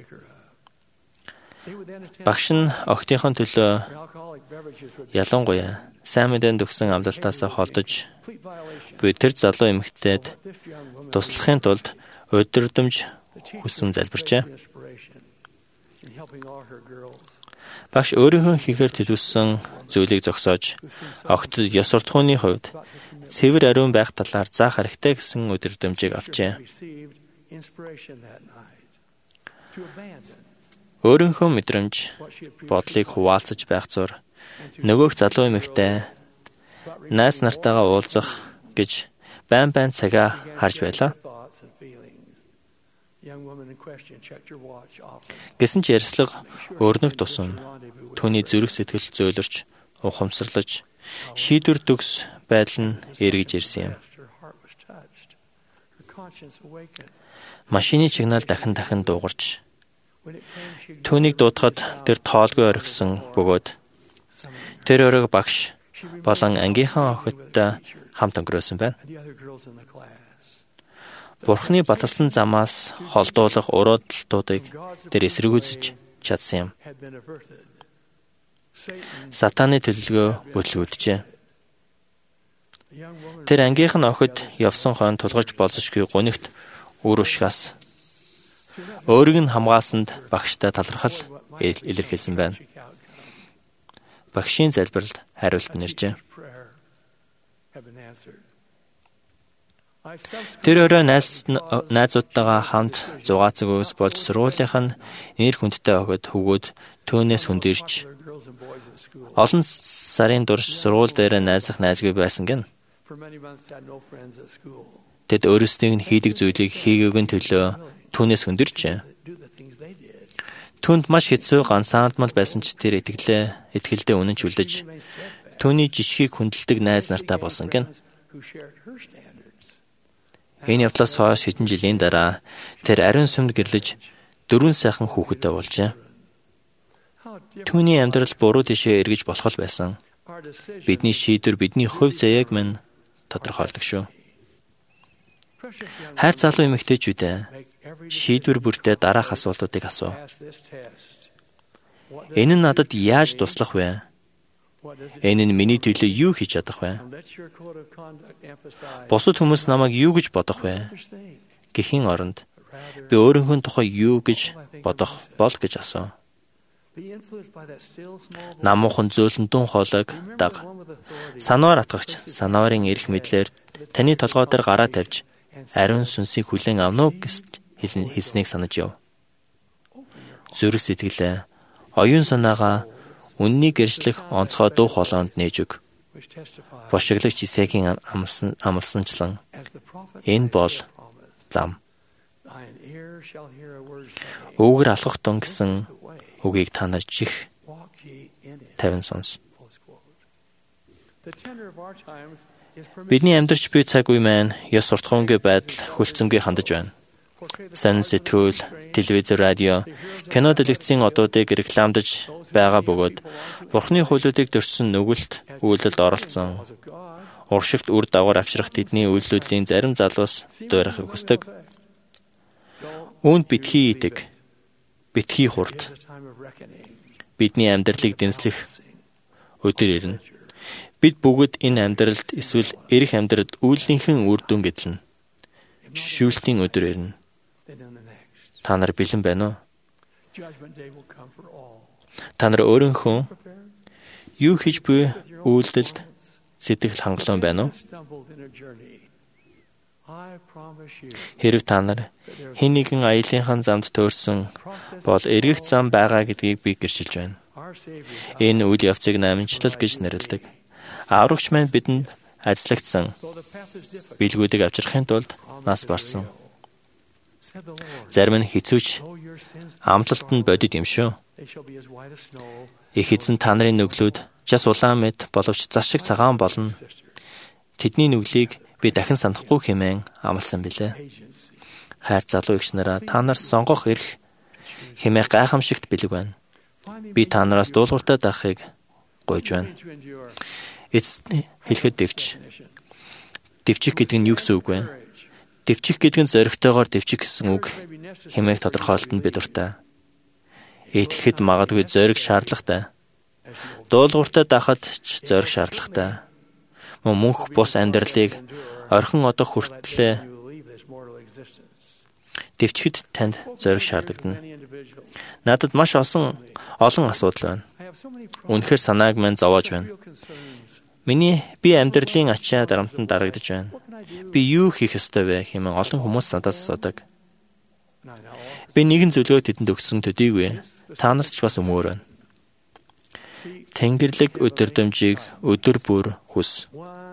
Багш нь охтынхон төлөө ялангуяа сайн мэдээнд өгсөн амлалтаас холдож буй тэр залуу эмэгтэйд туслахын тулд өдөрдөмж хүссэн залбирчээ. Багш өөрийнхөө хийхээр төлөвлөсөн зүйлийг зогсоож огтд ёс суртахууны хувьд цэвэр ариун байх талаар заах хэрэгтэй гэсэн өдөрдөмжийг авчээ. Өөрийнхөө мэдрэмж бодлыг хуваалцаж байх зур нөгөөх залуу эмэгтэй найз нартайгаа уулзах гэж байн байн цагаа харж байлаа. Гэсэн ч ярьслага өөрнөг тусам түүний зүрх сэтгэл зөөлөрч ухамсарлаж шийдвэр төгс байдал нь эргэж ирсэн юм. Машины чигнал дахин дахин дуугарч түүнийг дуудахад тэр тоолгүй орхисон бөгөөд тэр өрөг багш болон ангийнхаа охидтой хамт өнгөрөөсөн байна. Бурхны баталсан замаас холдуулах уруудалтуудыг тэр эсэргүүцэж чадсан юм. Сатаны төлөлгөө бүтлгүүджээ. Тэр ангийнх нь охид явсан хойно тулгарч болзошгүй гунигт үр ушгаас өөрийг нь хамгаалсанд багштай талархал илэрхийлсэн байна. Багшийн залбиралд хариулт нэржээ. Тэр өрөө найз найзуудтайгаа хамт зугаацаг өгс болж сургуулийнх нь нэр хүндтэй охид хөвгүүд түүнээс хүндэрч олон сарын турш сургууль дээр найзах найзгүй байсан гэн. Тэд өөрсдийн нь хийдэг зүйлийг хийгээгүй төлөө түүнээс хүндэрчээ. Түүнд маш хэцүү ганцаардмал байсан ч тэр итгэлээ итгэлдээ үнэнч үлдэж түүний жишгийг хүндэлдэг найз нартай болсон гэн. Энэ явдлаас хойш хэдэн жилийн дараа тэр ариун сүмд гэрлэж дөрвөн сайхан хүүхэдтэй болжээ. Түүний амьдрал буруу тишээ эргэж болох л байсан. Бидний шийдвэр бидний хувь заяаг минь тодорхойлдог шүү. Хайр залуу эмэгтэйчүүдээ шийдвэр бүртээ дараах асуултуудыг асуу. Энэ нь надад яаж туслах вэ? Энэ нь миний төлөө юу хийж чадах вэ? Бусад хүмүүс намайг юу гэж бодох вэ? Гэхийн оронд би өөрийнхөө тухай юу гэж бодох бол гэж асуу. Намуухан зөөлөндөн хоолойг даг. Санаар атгагч санаарын эрх мэдлэр таны толгой дээр гараа тавьж ариун сүнсийг хүлээн авна уу гэж хэлснийг санаж яв. Зүрх сэтгэлээ, оюун санаагаа үннийг гэрчлэх онцгой дуу хоолойнд нээж өг. Бошиглагч Исаакийн амлсан амлсанчлан энэ бол зам. Өвгөр алхах тун гэсэн үгийг та нар чих тавин сонс. Бидний амьдарч буй цаг үе маань ёс суртахуунгүй байдал хүлцэнгүй хандаж байна. Сан сэтгүүл, телевиз, радио, кино дэлгэцийн одуудыг рекламдаж байгаа бөгөөд Бурхны хуулиудыг дөрчсөн нүгэлт үйлдэлд оролцсон. Уршигт үр дагавар авчрах тэдний үйлдлийн зарим залуус дуурайхыг хүсдэг. Үүнд битгий идэг, битгий хурд. Бидний амьдралыг дэнслэх өдөр ирнэ. Бид бүгд энэ амьдралд эсвэл эрэх амьдралд үйлнийхэн үр дүн гэдэлнэ. Шүүлтийн өдөр ирнэ. Та нар бэлэн байна уу? Та нар өөрийнхөө юу хийж буй үйлдэлд сэтгэл хангалуун байна уу? Хэрв та нар хэн нэгэн аяллахын замд төөрсөн бол эргэх зам байгаа гэдгийг би гэрчилж байна. Энэ үйл явцыг намжлал гэж нэрлэдэг. Аврагч маань бидэнд ажиллагдсан билгүүдийг авчрахын тулд нас барсан. Зарим нь хэцүүч амлалт нь бодит юм шүү. Их эзэн та нарын нүглүүд жас улаан мэд боловч зас шиг цагаан болно. Тэдний нүглийг би дахин санахгүй хэмээн амласан билээ. Хайр залуу эгч нараа та нар сонгох эрх хэмээх гайхамшигт бэлэг байна. Би та нараас дуулууртай дахыг гуйж байна. Эцэст хэлэхэд дэвч. Дэвчих гэдэг нь юу гэсэн үг вэ? Дэвчих гэдэг нь зоригтойгоор дэвчих гэсэн үг хэмээх тодорхойлолт нь бидуртай. Итгэхэд магадгүй зориг шаардлагатай. Дуулууртай дахад ч зориг шаардлагатай. Мөн мөнх бус амьдралыг орхин одох хүртлээр дэвчгэд танд зориг шаардлагадна. Надад маш олон олон асуудал байна. Үнэхээр санааг минь зовоож байна. Миний би амьдралын ачаа дарамтанд дарагдж байна. Би юу хийх ёстой вэ хэмээн олон хүмүүс надаас асуудаг. Би нэгэн зөвлөгөө тэдэнд өгсөн төдийгүй та нарт ч бас өмөр байна. Тэнгэрлэг өдөрдөмжийг өдөр бүр хүс.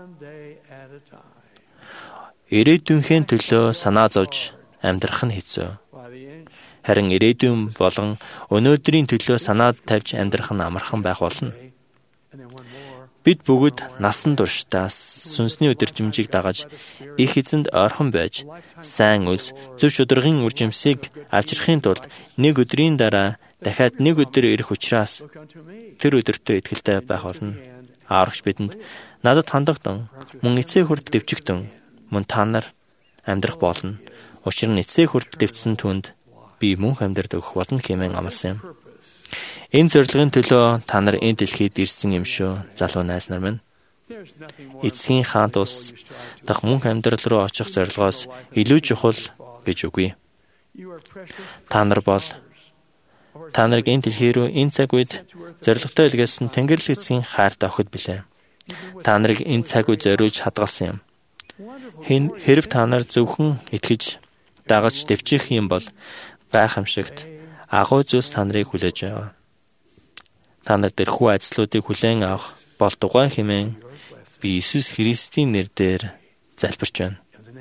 Ирээдүйнхээ төлөө санаа зовж амьдрах нь хэцүү. Харин ирээдүйн болон өнөөдрийн төлөө санаа тавьж амьдрах нь амархан байх болно. Бид бүгд насан туршдаа сүнсний өдөржимжийг дагаж их эзэнд ойрхон байж сайн үлс зөв шударгын үржимсийг авчрахын тулд нэг өдрийн дараа дахиад нэг өдөр ирэх учраас тэр өдөртөө итгэлтэй байх болно. Аврагч бидэнд надад хандагдан мөн эцэг хүрт дэвчигдэн мөн та нар амьдрах болно. Учир нь эцэг хүрт дэвцсэн түнд би мөнх амьдрал өгөх болно хэмээн амласан юм. Энэ зорилгын төлөө та нар энэ дэлхийд ирсэн юм шүү, залуу найз нар минь. Эцгийн хаант ус дах мөнх амьдрал руу очих зорилгоос илүү чухал гэж үгүй. Та нар бол та нарыг энэ дэлхий рүү энэ цаг үед зорилготой илгээсэн Тэнгэрлэг эцгийн хайртай охид билээ. Та нарыг энэ цаг үед зориулж хадгалсан юм. Хэрв та нар зөвхөн итгэж дагаж дэвчих юм бол гайхамшигт агуу зүйлс та нарыг хүлээж байгаа. Та нар тэрхүү ажлуудыг хүлээн авах болтугай хэмээн би Иесус Христийн нэрээр залбирч байна.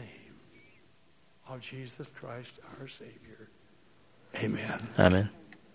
Амен.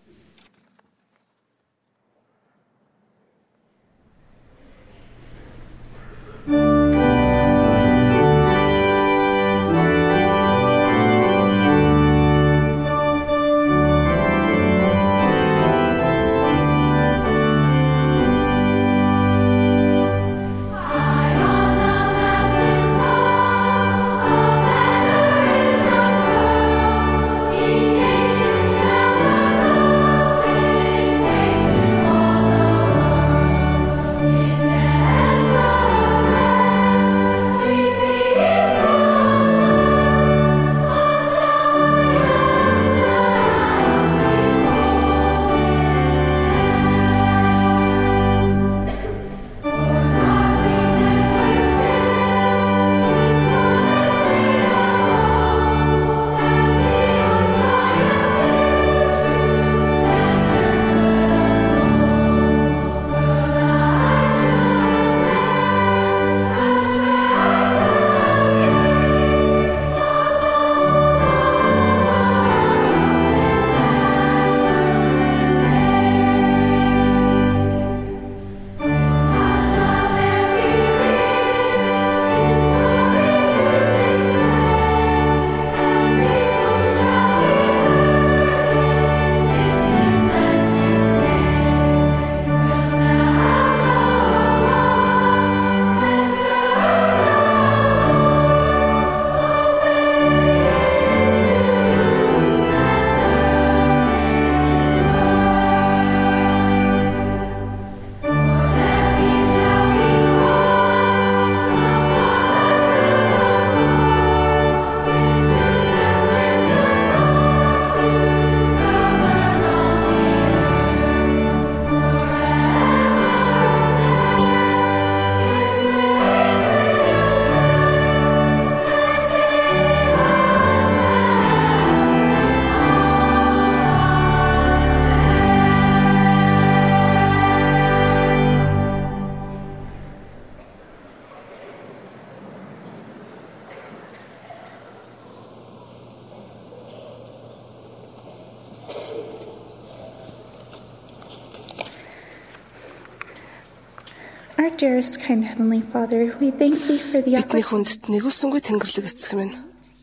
Our dearest kind Heavenly Father, we thank Thee for the Бидний opportunity хүндэт нэгүсэнгүй Тэнгэрлэг эцэг минь.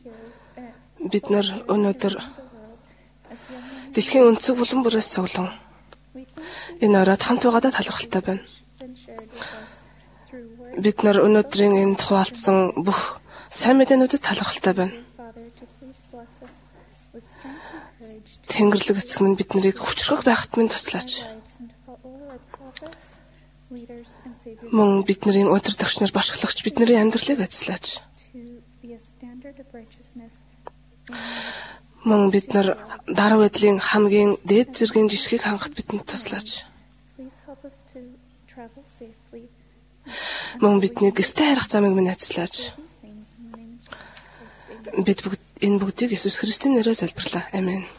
Бид нар өнөөдөр дэлхийн өнцөг булан бүрээс цуглан энэ оройд хамт байгаадаа талархалтай байна. Бид нар өнөөдрийн энд хуваалцсан бүх сайн мэдээнүүдэд талархалтай байна. Тэнгэрлэг эцэг минь биднийг хүчрхэг байхад минь туслаач. Мөн бидний удирдагч нар башглагч бидний амьдралыг эзлээч. Мөн бид нар даруй байдлын хамгийн дээд зэргийн жишгийг хангахад бидэнд туслаач. Мөн бидний гэртээ харих замыг минь эзлээч. Бид бүгд энэ бүгдийг Иесус Христосийн нэрээр залбирлаа. Амен.